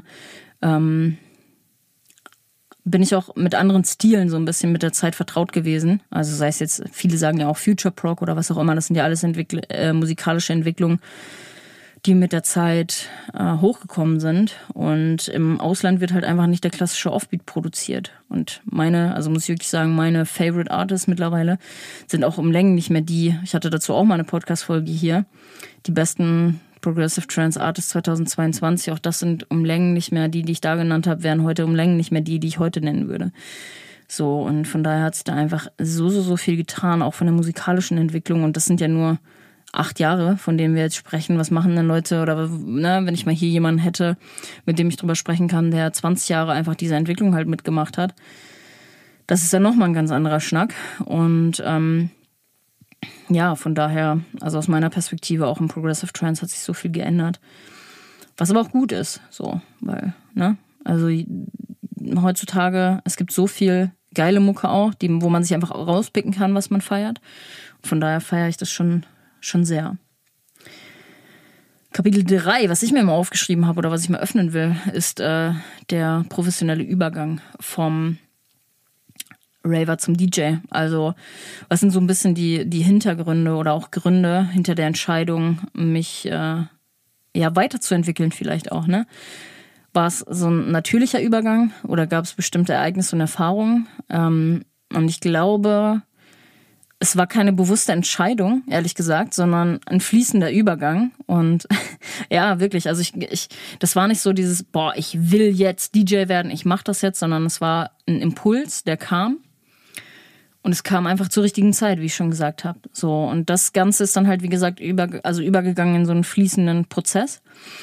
bin ich auch mit anderen Stilen so ein bisschen mit der Zeit vertraut gewesen. Also sei es jetzt, viele sagen ja auch Future Prog oder was auch immer, das sind ja alles musikalische Entwicklungen, die mit der Zeit hochgekommen sind. Und im Ausland wird halt einfach nicht der klassische Offbeat produziert. Und muss ich wirklich sagen, meine Favorite Artists mittlerweile sind auch um Längen nicht mehr die, ich hatte dazu auch mal eine Podcast-Folge hier, die besten Progressive Trance Artists 2022, auch das sind um Längen nicht mehr die ich da genannt habe, wären heute um Längen nicht mehr die ich heute nennen würde. So, und von daher hat sich da einfach so viel getan, auch von der musikalischen Entwicklung, und das sind ja nur 8 Jahre, von denen wir jetzt sprechen. Was machen denn Leute, oder ne, wenn ich mal hier jemanden hätte, mit dem ich drüber sprechen kann, der 20 Jahre einfach diese Entwicklung halt mitgemacht hat, das ist ja nochmal ein ganz anderer Schnack. Und von daher, also aus meiner Perspektive auch im Progressive Trance hat sich so viel geändert. Was aber auch gut ist, so, weil, ne, also heutzutage, es gibt so viel geile Mucke auch, wo man sich einfach rauspicken kann, was man feiert. Und von daher feiere ich das schon sehr. Kapitel 3, was ich mir mal aufgeschrieben habe oder was ich mal öffnen will, ist der professionelle Übergang vom Raver zum DJ. Also was sind so ein bisschen die Hintergründe oder auch Gründe hinter der Entscheidung, mich weiterzuentwickeln vielleicht auch, ne? War es so ein natürlicher Übergang oder gab es bestimmte Ereignisse und Erfahrungen? Und ich glaube, es war keine bewusste Entscheidung, ehrlich gesagt, sondern ein fließender Übergang. Und ja, wirklich, also das war nicht so dieses, ich will jetzt DJ werden, ich mache das jetzt, sondern es war ein Impuls, der kam. Und es kam einfach zur richtigen Zeit, wie ich schon gesagt habe. So, und das Ganze ist dann halt, wie gesagt, übergegangen in so einen fließenden Prozess.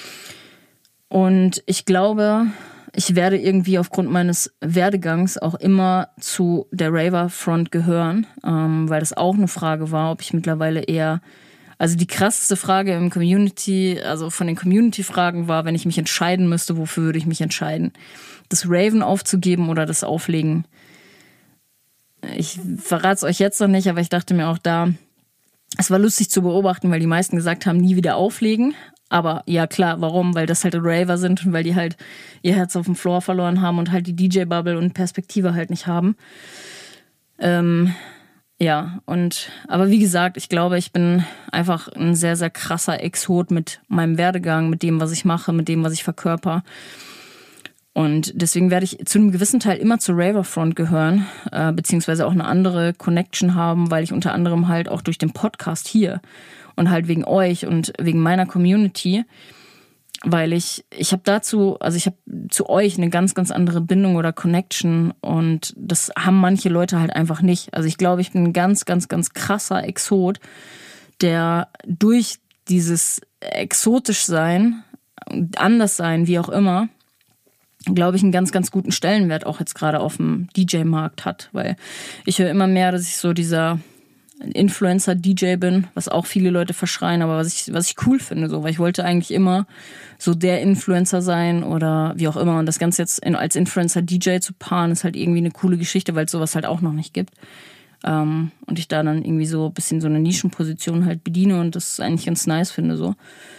Und ich glaube, ich werde irgendwie aufgrund meines Werdegangs auch immer zu der Raver-Front gehören, weil das auch eine Frage war, ob ich mittlerweile eher, also die krasseste Frage von den Community-Fragen war, wenn ich mich entscheiden müsste, wofür würde ich mich entscheiden? Das Raven aufzugeben oder das Auflegen? Ich verrate es euch jetzt noch nicht, aber ich dachte mir auch es war lustig zu beobachten, weil die meisten gesagt haben, nie wieder auflegen. Aber ja, klar, warum? Weil das halt Raver sind und weil die halt ihr Herz auf dem Floor verloren haben und halt die DJ-Bubble und Perspektive halt nicht haben. Aber wie gesagt, ich glaube, ich bin einfach ein sehr, sehr krasser Exot mit meinem Werdegang, mit dem, was ich mache, mit dem, was ich verkörper. Und deswegen werde ich zu einem gewissen Teil immer zur Raver-Front gehören, beziehungsweise auch eine andere Connection haben, weil ich unter anderem halt auch durch den Podcast hier und halt wegen euch und wegen meiner Community, weil ich habe zu euch eine ganz, ganz andere Bindung oder Connection, und das haben manche Leute halt einfach nicht. Also ich glaube, ich bin ein ganz, ganz, ganz krasser Exot, der durch dieses exotisch sein, anders sein, wie auch immer, glaube ich, einen ganz, ganz guten Stellenwert auch jetzt gerade auf dem DJ-Markt hat, weil ich höre immer mehr, dass ich so dieser Influencer-DJ bin, was auch viele Leute verschreien, aber was ich cool finde, so, weil ich wollte eigentlich immer so der Influencer sein oder wie auch immer, und das Ganze jetzt als Influencer-DJ zu paaren, ist halt irgendwie eine coole Geschichte, weil es sowas halt auch noch nicht gibt. Und ich da dann irgendwie so ein bisschen so eine Nischenposition halt bediene und das eigentlich ganz nice finde, so.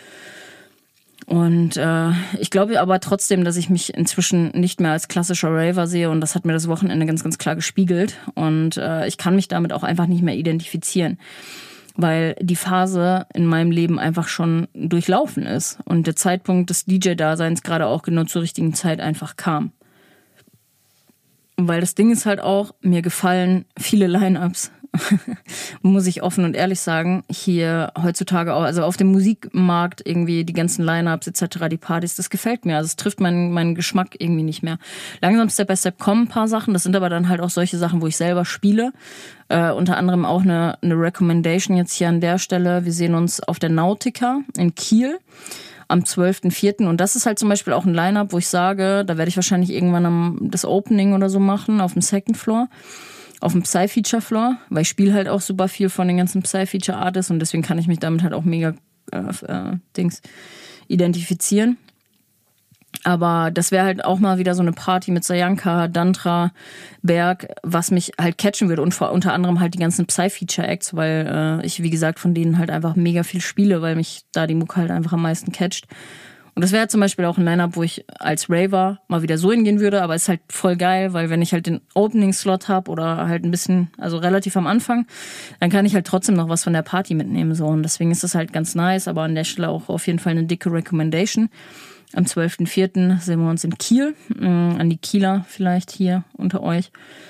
Und ich glaube aber trotzdem, dass ich mich inzwischen nicht mehr als klassischer Raver sehe, und das hat mir das Wochenende ganz, ganz klar gespiegelt, und ich kann mich damit auch einfach nicht mehr identifizieren, weil die Phase in meinem Leben einfach schon durchlaufen ist und der Zeitpunkt des DJ-Daseins gerade auch genau zur richtigen Zeit einfach kam. Und weil das Ding ist halt auch, mir gefallen viele Line-Ups, muss ich offen und ehrlich sagen, hier heutzutage auch, also auf dem Musikmarkt irgendwie die ganzen Line-Ups etc., die Partys, das gefällt mir. Also es trifft meinen Geschmack irgendwie nicht mehr. Langsam Step by Step kommen ein paar Sachen, das sind aber dann halt auch solche Sachen, wo ich selber spiele. Unter anderem auch eine Recommendation jetzt hier an der Stelle. Wir sehen uns auf der Nautica in Kiel am 12.04. Und das ist halt zum Beispiel auch ein Line-Up, wo ich sage, da werde ich wahrscheinlich irgendwann das Opening oder so machen auf dem Second Floor. Auf dem Psy-Feature-Floor, weil ich spiele halt auch super viel von den ganzen Psy-Feature-Artists und deswegen kann ich mich damit halt auch mega identifizieren. Aber das wäre halt auch mal wieder so eine Party mit Sayanka, Dantra, Berg, was mich halt catchen würde und unter anderem halt die ganzen Psy-Feature-Acts, weil ich, wie gesagt, von denen halt einfach mega viel spiele, weil mich da die Mucke halt einfach am meisten catcht. Und das wäre zum Beispiel auch ein Line-Up, wo ich als Raver mal wieder so hingehen würde, aber ist halt voll geil, weil wenn ich halt den Opening-Slot habe oder halt ein bisschen, also relativ am Anfang, dann kann ich halt trotzdem noch was von der Party mitnehmen. So. Und deswegen ist das halt ganz nice, aber an der Stelle auch auf jeden Fall eine dicke Recommendation. Am 12.04. sehen wir uns in Kiel, an die Kieler vielleicht hier unter euch.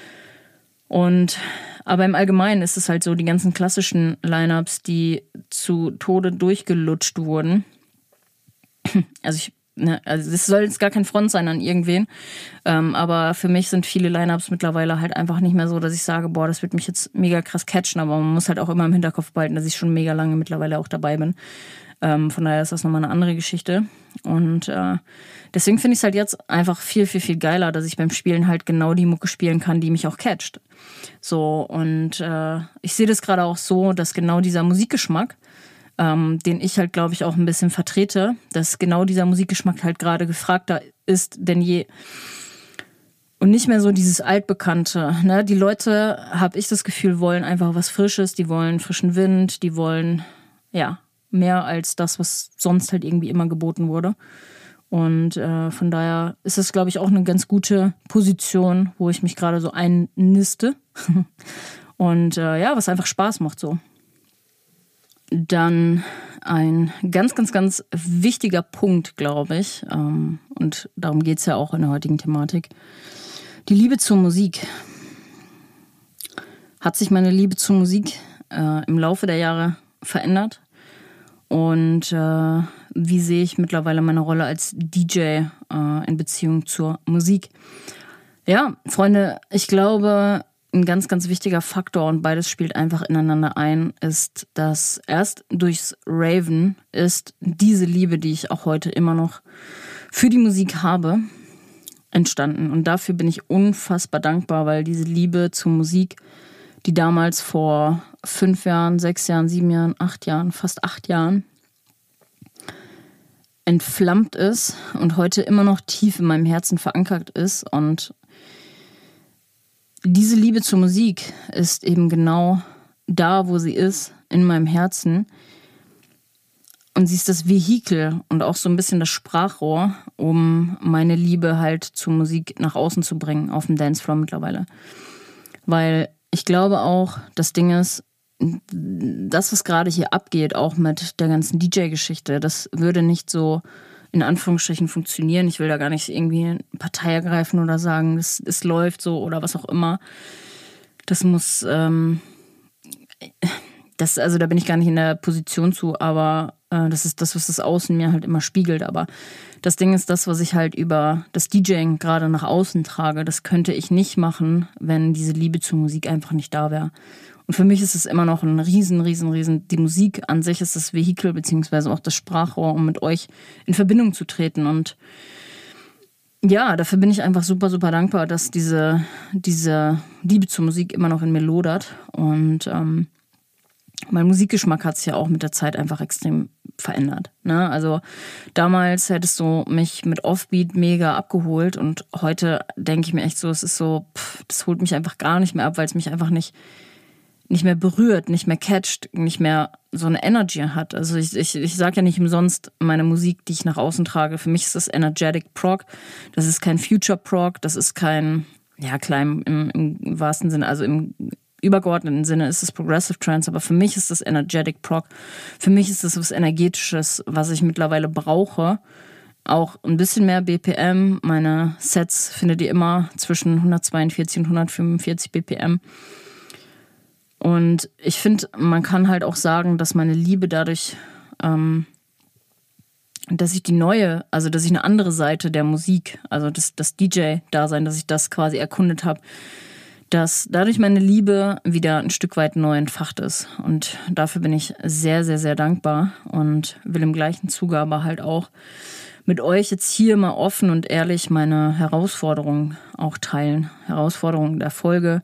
Aber im Allgemeinen ist es halt so, die ganzen klassischen Line-Ups, die zu Tode durchgelutscht wurden. Also es soll jetzt gar kein Front sein an irgendwen, aber für mich sind viele Line-Ups mittlerweile halt einfach nicht mehr so, dass ich sage, boah, das wird mich jetzt mega krass catchen, aber man muss halt auch immer im Hinterkopf behalten, dass ich schon mega lange mittlerweile auch dabei bin. Von daher ist das nochmal eine andere Geschichte und deswegen finde ich es halt jetzt einfach viel, viel, viel geiler, dass ich beim Spielen halt genau die Mucke spielen kann, die mich auch catcht. So, und ich sehe das gerade auch so, dass genau dieser Musikgeschmack, den ich halt, glaube ich, auch ein bisschen vertrete, dass genau dieser Musikgeschmack halt gerade gefragter ist denn je. Und nicht mehr so dieses Altbekannte. Ne? Die Leute, habe ich das Gefühl, wollen einfach was Frisches, die wollen frischen Wind, die wollen, ja, mehr als das, was sonst halt irgendwie immer geboten wurde. Und von daher ist es, glaube ich, auch eine ganz gute Position, wo ich mich gerade so einniste. Und was einfach Spaß macht so. Dann ein ganz, ganz, ganz wichtiger Punkt, glaube ich, und darum geht es ja auch in der heutigen Thematik, die Liebe zur Musik. Hat sich meine Liebe zur Musik im Laufe der Jahre verändert? Und wie sehe ich mittlerweile meine Rolle als DJ in Beziehung zur Musik? Ja, Freunde, ich glaube, ein ganz, ganz wichtiger Faktor, und beides spielt einfach ineinander ein, ist, dass erst durchs Raven ist diese Liebe, die ich auch heute immer noch für die Musik habe, entstanden. Und dafür bin ich unfassbar dankbar, weil diese Liebe zur Musik, die damals vor 5 Jahren, 6 Jahren, 7 Jahren, 8 Jahren, fast 8 Jahren entflammt ist und heute immer noch tief in meinem Herzen verankert ist. Und diese Liebe zur Musik ist eben genau da, wo sie ist, in meinem Herzen. Und sie ist das Vehikel und auch so ein bisschen das Sprachrohr, um meine Liebe halt zur Musik nach außen zu bringen, auf dem Dancefloor mittlerweile. Weil ich glaube auch, das Ding ist, das, was gerade hier abgeht, auch mit der ganzen DJ-Geschichte, das würde nicht so in Anführungsstrichen funktionieren. Ich will da gar nicht irgendwie eine Partei ergreifen oder sagen, es läuft so oder was auch immer. Das muss, also da bin ich gar nicht in der Position zu, aber das ist das, was das Außen mir halt immer spiegelt. Aber das Ding ist, das, was ich halt über das DJing gerade nach außen trage, das könnte ich nicht machen, wenn diese Liebe zur Musik einfach nicht da wäre. Und für mich ist es immer noch ein riesen, die Musik an sich ist das Vehikel, beziehungsweise auch das Sprachrohr, um mit euch in Verbindung zu treten. Und ja, dafür bin ich einfach super, super dankbar, dass diese Liebe zur Musik immer noch in mir lodert. Und mein Musikgeschmack hat sich ja auch mit der Zeit einfach extrem verändert. Ne? Also damals hättest du mich mit Offbeat mega abgeholt und heute denke ich mir echt so, es ist so, das holt mich einfach gar nicht mehr ab, weil es mich einfach nicht mehr berührt, nicht mehr catcht, nicht mehr so eine Energy hat. Also ich sage ja nicht umsonst, meine Musik, die ich nach außen trage, für mich ist das Energetic Prog. Das ist kein Future Prog, das ist kein, ja klar, im wahrsten Sinne, also im übergeordneten Sinne ist es Progressive Trance, aber für mich ist das Energetic Prog. Für mich ist das was Energetisches, was ich mittlerweile brauche. Auch ein bisschen mehr BPM. Meine Sets findet ihr immer zwischen 142 und 145 BPM. Und ich finde, man kann halt auch sagen, dass meine Liebe dadurch, dass ich dass ich eine andere Seite der Musik, also das DJ-Dasein, dass ich das quasi erkundet habe, dass dadurch meine Liebe wieder ein Stück weit neu entfacht ist. Und dafür bin ich sehr, sehr, sehr dankbar und will im gleichen Zuge aber halt auch mit euch jetzt hier mal offen und ehrlich meine Herausforderungen auch teilen. Herausforderungen der Folge,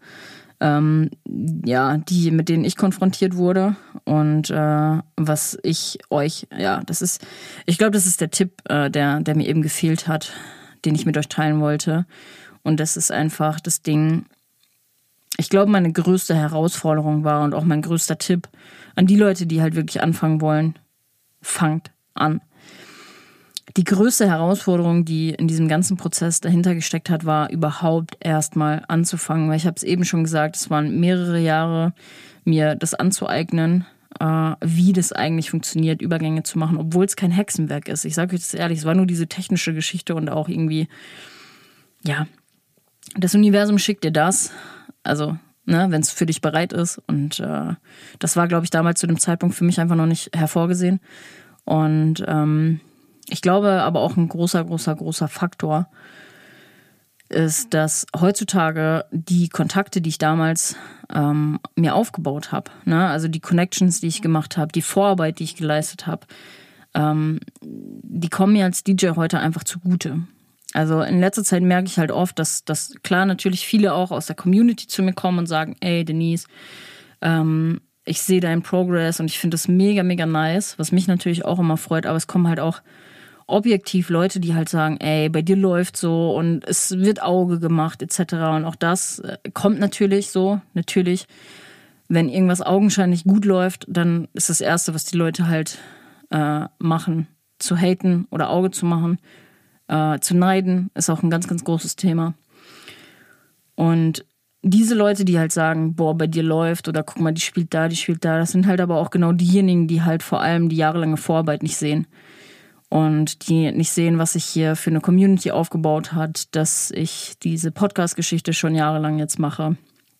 mit denen ich konfrontiert wurde und was ich euch, ich glaube, das ist der Tipp, der mir eben gefehlt hat, den ich mit euch teilen wollte. Und das ist einfach das Ding. Ich glaube, meine größte Herausforderung war und auch mein größter Tipp an die Leute, die halt wirklich anfangen wollen: fangt an. Die größte Herausforderung, die in diesem ganzen Prozess dahinter gesteckt hat, war überhaupt erstmal anzufangen. Weil ich habe es eben schon gesagt, es waren mehrere Jahre, mir das anzueignen, wie das eigentlich funktioniert, Übergänge zu machen, obwohl es kein Hexenwerk ist. Ich sage euch das ehrlich, es war nur diese technische Geschichte und auch irgendwie, ja, das Universum schickt dir das, also wenn es für dich bereit ist. Und das war, glaube ich, damals zu dem Zeitpunkt für mich einfach noch nicht hervorgesehen. Und ich glaube aber auch ein großer, großer, großer Faktor ist, dass heutzutage die Kontakte, die ich damals mir aufgebaut habe, also die Connections, die ich gemacht habe, die Vorarbeit, die ich geleistet habe, die kommen mir als DJ heute einfach zugute. Also in letzter Zeit merke ich halt oft, dass klar natürlich viele auch aus der Community zu mir kommen und sagen: Ey Denise, ich sehe deinen Progress und ich finde das mega, mega nice, was mich natürlich auch immer freut, aber es kommen halt auch objektiv Leute, die halt sagen: Ey, bei dir läuft so und es wird Auge gemacht etc. Und auch das kommt natürlich so. Natürlich, wenn irgendwas augenscheinlich gut läuft, dann ist das Erste, was die Leute halt machen, zu haten oder Auge zu machen. Zu neiden ist auch ein ganz, ganz großes Thema. Und diese Leute, die halt sagen: Boah, bei dir läuft, oder guck mal, die spielt da, das sind halt aber auch genau diejenigen, die halt vor allem die jahrelange Vorarbeit nicht sehen. Und die nicht sehen, was sich hier für eine Community aufgebaut hat, dass ich diese Podcast-Geschichte schon jahrelang jetzt mache.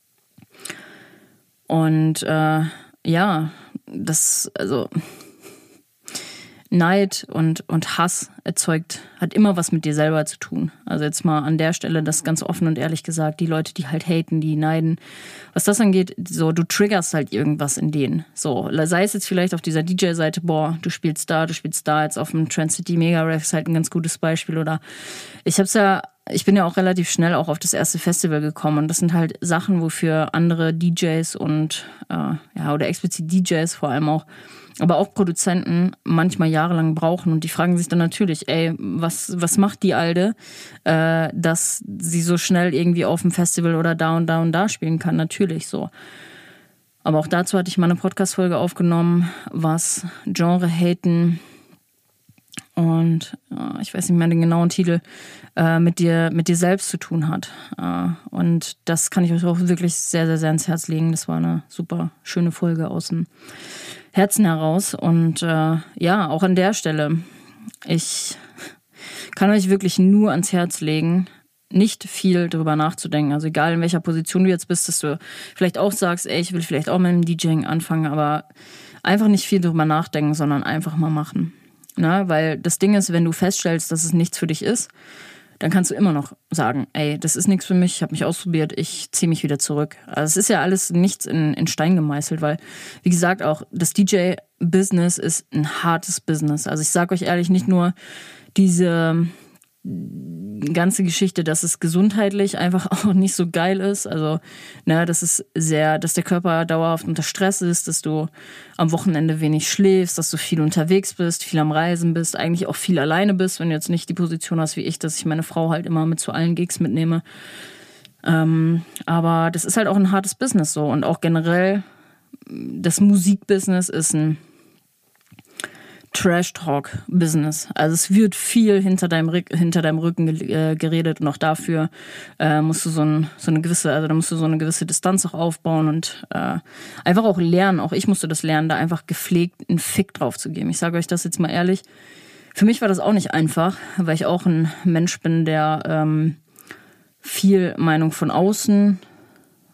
Und Neid und Hass hat immer was mit dir selber zu tun. Also jetzt mal an der Stelle das ganz offen und ehrlich gesagt, die Leute, die halt haten, die neiden, was das angeht, so, du triggerst halt irgendwas in denen. So, sei es jetzt vielleicht auf dieser DJ-Seite: Boah, du spielst da, jetzt auf dem Trans City Mega Rave ist halt ein ganz gutes Beispiel. Oder ich bin ja auch relativ schnell auch auf das erste Festival gekommen, und das sind halt Sachen, wofür andere DJs und oder explizit DJs vor allem auch, aber auch Produzenten manchmal jahrelang brauchen. Und die fragen sich dann natürlich: Ey, was macht die Alte, dass sie so schnell irgendwie auf dem Festival oder da und da und da spielen kann? Natürlich so. Aber auch dazu hatte ich mal eine Podcast-Folge aufgenommen, was Genre-Haten und ich weiß nicht mehr den genauen Titel, mit dir selbst zu tun hat. Und das kann ich euch auch wirklich sehr, sehr, sehr ins Herz legen. Das war eine super schöne Folge aus dem Herzen heraus. Und auch an der Stelle, ich kann euch wirklich nur ans Herz legen, nicht viel drüber nachzudenken. Also egal in welcher Position du jetzt bist, dass du vielleicht auch sagst: Ey, ich will vielleicht auch mit dem DJing anfangen, aber einfach nicht viel drüber nachdenken, sondern einfach mal machen. Weil das Ding ist, wenn du feststellst, dass es nichts für dich ist, dann kannst du immer noch sagen: Ey, das ist nichts für mich, ich habe mich ausprobiert, ich ziehe mich wieder zurück. Also es ist ja alles nichts in Stein gemeißelt, weil, wie gesagt, auch das DJ-Business ist ein hartes Business. Also ich sage euch ehrlich, nicht nur diese ganze Geschichte, dass es gesundheitlich einfach auch nicht so geil ist. Also, dass der Körper dauerhaft unter Stress ist, dass du am Wochenende wenig schläfst, dass du viel unterwegs bist, viel am Reisen bist, eigentlich auch viel alleine bist, wenn du jetzt nicht die Position hast wie ich, dass ich meine Frau halt immer mit zu allen Gigs mitnehme. Aber das ist halt auch ein hartes Business so. Und auch generell, das Musikbusiness ist ein Trash-Talk-Business. Also es wird viel hinter deinem Rücken geredet, und auch dafür musst du so eine gewisse Distanz auch aufbauen und einfach auch lernen. Auch ich musste das lernen, da einfach gepflegt einen Fick drauf zu geben. Ich sage euch das jetzt mal ehrlich. Für mich war das auch nicht einfach, weil ich auch ein Mensch bin, der viel Meinung von außen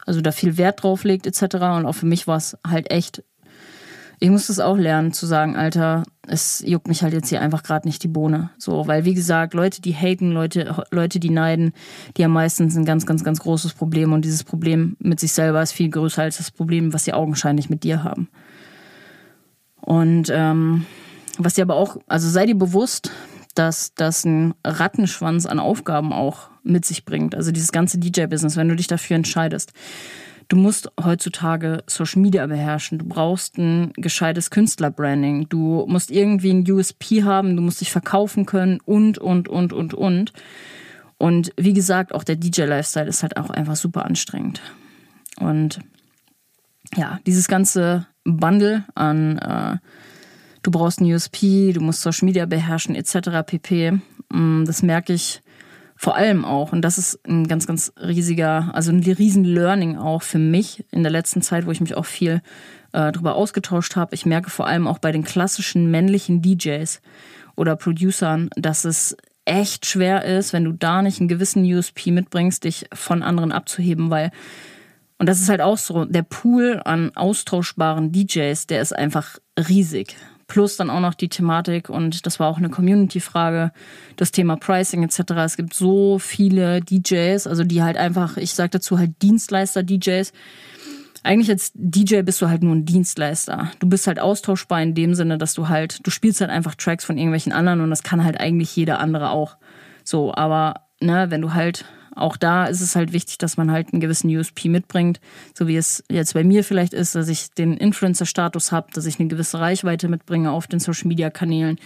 also da viel Wert drauf legt etc. Und auch für mich war es halt echt, ich musste es auch lernen zu sagen, Alter, es juckt mich halt jetzt hier einfach gerade nicht die Bohne. So, weil wie gesagt, Leute, die haten, Leute, die neiden, die haben meistens ein ganz, ganz, ganz großes Problem. Und dieses Problem mit sich selber ist viel größer als das Problem, was sie augenscheinlich mit dir haben. Und was dir aber auch, also sei dir bewusst, dass das ein Rattenschwanz an Aufgaben auch mit sich bringt. Also dieses ganze DJ-Business, wenn du dich dafür entscheidest. Du musst heutzutage Social Media beherrschen. Du brauchst ein gescheites Künstlerbranding. Du musst irgendwie ein USP haben. Du musst dich verkaufen können und. Und wie gesagt, auch der DJ-Lifestyle ist halt auch einfach super anstrengend. Und ja, dieses ganze Bundle an du brauchst ein USP, du musst Social Media beherrschen etc. pp. Das merke ich vor allem auch, und das ist ein ganz, ganz riesiger, also ein riesen Learning auch für mich in der letzten Zeit, wo ich mich auch viel drüber ausgetauscht habe. Ich merke vor allem auch bei den klassischen männlichen DJs oder Producern, dass es echt schwer ist, wenn du da nicht einen gewissen USP mitbringst, dich von anderen abzuheben, weil, und das ist halt auch so, der Pool an austauschbaren DJs, der ist einfach riesig. Plus dann auch noch die Thematik, und das war auch eine Community-Frage, das Thema Pricing etc. Es gibt so viele DJs, also die halt einfach, ich sag dazu halt Dienstleister-DJs. Eigentlich als DJ bist du halt nur ein Dienstleister. Du bist halt austauschbar in dem Sinne, dass du spielst halt einfach Tracks von irgendwelchen anderen, und das kann halt eigentlich jeder andere auch. So, aber ne, wenn du halt, auch da ist es halt wichtig, dass man halt einen gewissen USP mitbringt, so wie es jetzt bei mir vielleicht ist, dass ich den Influencer-Status habe, dass ich eine gewisse Reichweite mitbringe auf den Social-Media-Kanälen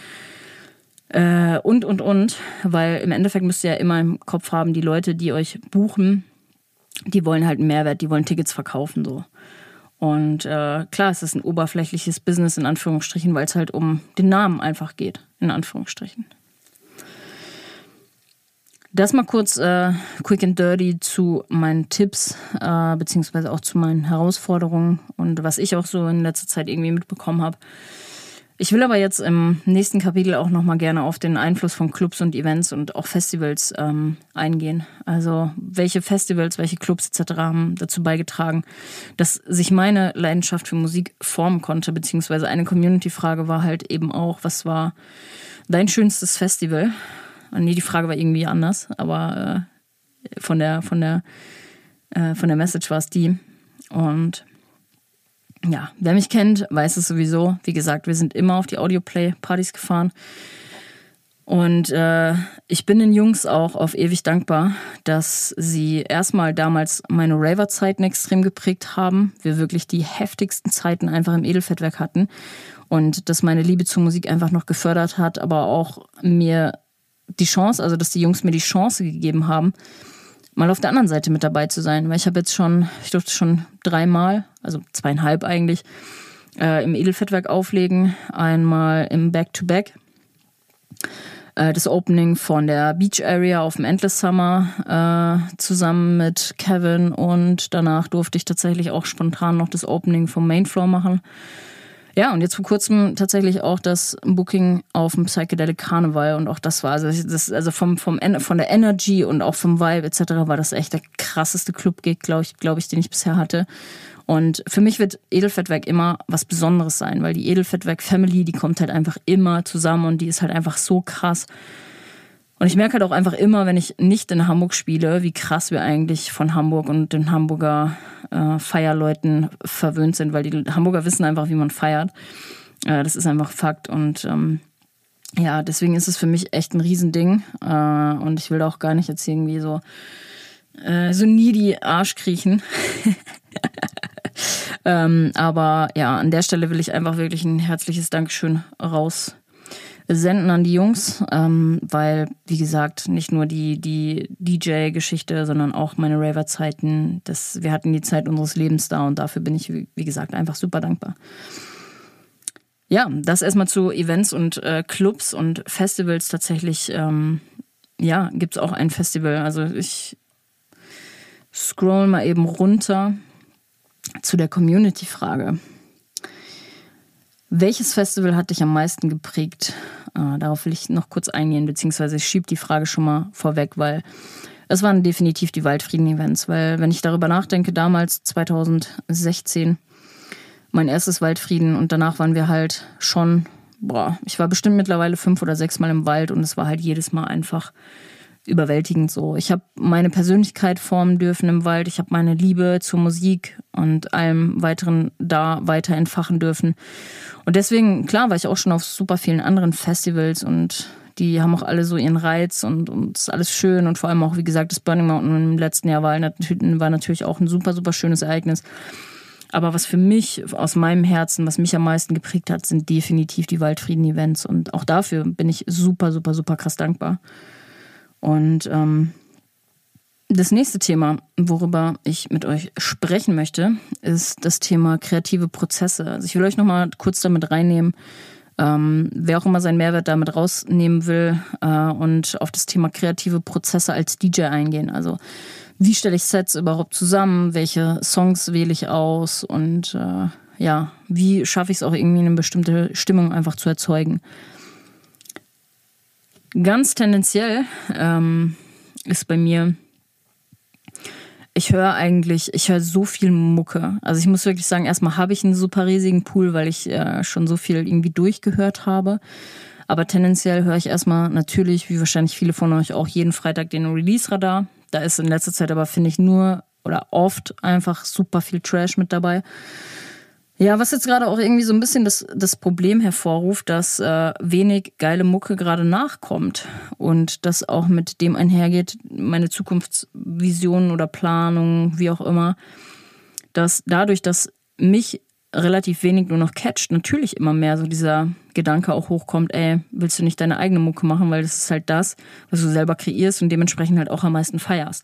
und, weil im Endeffekt müsst ihr ja immer im Kopf haben, die Leute, die euch buchen, die wollen halt einen Mehrwert, die wollen Tickets verkaufen, so. Und klar, es ist ein oberflächliches Business, in Anführungsstrichen, weil es halt um den Namen einfach geht, in Anführungsstrichen. Das mal kurz quick and dirty zu meinen Tipps, beziehungsweise auch zu meinen Herausforderungen und was ich auch so in letzter Zeit irgendwie mitbekommen habe. Ich will aber jetzt im nächsten Kapitel auch nochmal gerne auf den Einfluss von Clubs und Events und auch Festivals eingehen. Also welche Festivals, welche Clubs etc. haben dazu beigetragen, dass sich meine Leidenschaft für Musik formen konnte, beziehungsweise eine Community-Frage war halt eben auch, was war dein schönstes Festival? Nee, die Frage war irgendwie anders, aber von der Message war es die. Und ja, wer mich kennt, weiß es sowieso. Wie gesagt, wir sind immer auf die Audioplay-Partys gefahren. Und ich bin den Jungs auch auf ewig dankbar, dass sie erstmal damals meine Raver-Zeiten extrem geprägt haben. Wir wirklich die heftigsten Zeiten einfach im Edelfettwerk hatten. Und dass meine Liebe zur Musik einfach noch gefördert hat, aber auch mir die Chance, also dass die Jungs mir die Chance gegeben haben, mal auf der anderen Seite mit dabei zu sein. Weil ich durfte schon 3-mal, also 2,5 eigentlich, im Edelfettwerk auflegen. Einmal im Back-to-Back. Das Opening von der Beach Area auf dem Endless Summer zusammen mit Kevin, und danach durfte ich tatsächlich auch spontan noch das Opening vom Main Floor machen. Ja, und jetzt vor kurzem tatsächlich auch das Booking auf dem Psychedelic Carnival, und auch das war, also von der Energy und auch vom Vibe etc. war das echt der krasseste Club-Gig, glaube ich, den ich bisher hatte. Und für mich wird Edelfettwerk immer was Besonderes sein, weil die Edelfettwerk-Family, die kommt halt einfach immer zusammen, und die ist halt einfach so krass. Und ich merke halt auch einfach immer, wenn ich nicht in Hamburg spiele, wie krass wir eigentlich von Hamburg und den Hamburger Feierleuten verwöhnt sind, weil die Hamburger wissen einfach, wie man feiert. Das ist einfach Fakt. Und ja, deswegen ist es für mich echt ein Riesending. Und ich will da auch gar nicht jetzt irgendwie so needy Arsch kriechen. Aber ja, an der Stelle will ich einfach wirklich ein herzliches Dankeschön raussenden an die Jungs, weil, wie gesagt, nicht nur die DJ-Geschichte, sondern auch meine Raver-Zeiten, wir hatten die Zeit unseres Lebens da, und dafür bin ich, wie gesagt, einfach super dankbar. Ja, das erstmal zu Events und Clubs und Festivals tatsächlich. Ja, gibt es auch ein Festival. Also ich scroll mal eben runter zu der Community-Frage. Welches Festival hat dich am meisten geprägt? Darauf will ich noch kurz eingehen, beziehungsweise ich schiebe die Frage schon mal vorweg, weil Das waren definitiv die Waldfrieden-Events, weil wenn ich darüber nachdenke, damals 2016, mein erstes Waldfrieden und danach waren wir halt schon, ich war bestimmt mittlerweile 5 oder 6 Mal im Wald und es war halt jedes Mal einfach überwältigend so. Ich habe meine Persönlichkeit formen dürfen im Wald, ich habe meine Liebe zur Musik und allem weiteren da weiter entfachen dürfen. Und deswegen, klar, war ich auch schon auf super vielen anderen Festivals und die haben auch alle so ihren Reiz und ist alles schön und vor allem auch, wie gesagt, das Burning Mountain im letzten Jahr war natürlich auch ein super, super schönes Ereignis. Aber was für mich aus meinem Herzen, was mich am meisten geprägt hat, sind definitiv die Waldfrieden-Events. Und auch dafür bin ich super, super, super krass dankbar. Und das nächste Thema, worüber ich mit euch sprechen möchte, ist das Thema kreative Prozesse. Also ich will euch nochmal kurz damit reinnehmen, wer auch immer seinen Mehrwert damit rausnehmen will und auf das Thema kreative Prozesse als DJ eingehen. Also wie stelle ich Sets überhaupt zusammen, welche Songs wähle ich aus und wie schaffe ich es auch irgendwie eine bestimmte Stimmung einfach zu erzeugen. Ganz tendenziell ist bei mir, ich höre so viel Mucke. Also ich muss wirklich sagen, erstmal habe ich einen super riesigen Pool, weil ich schon so viel irgendwie durchgehört habe. Aber tendenziell höre ich erstmal natürlich, wie wahrscheinlich viele von euch auch, jeden Freitag den Release-Radar. Da ist in letzter Zeit aber, finde ich, nur oder oft einfach super viel Trash mit dabei. Ja, was jetzt gerade auch irgendwie so ein bisschen das Problem hervorruft, dass wenig geile Mucke gerade nachkommt und das auch mit dem einhergeht, meine Zukunftsvisionen oder Planungen, wie auch immer, dass dadurch, dass mich relativ wenig nur noch catcht, natürlich immer mehr so dieser Gedanke auch hochkommt, willst du nicht deine eigene Mucke machen, weil das ist halt das, was du selber kreierst und dementsprechend halt auch am meisten feierst.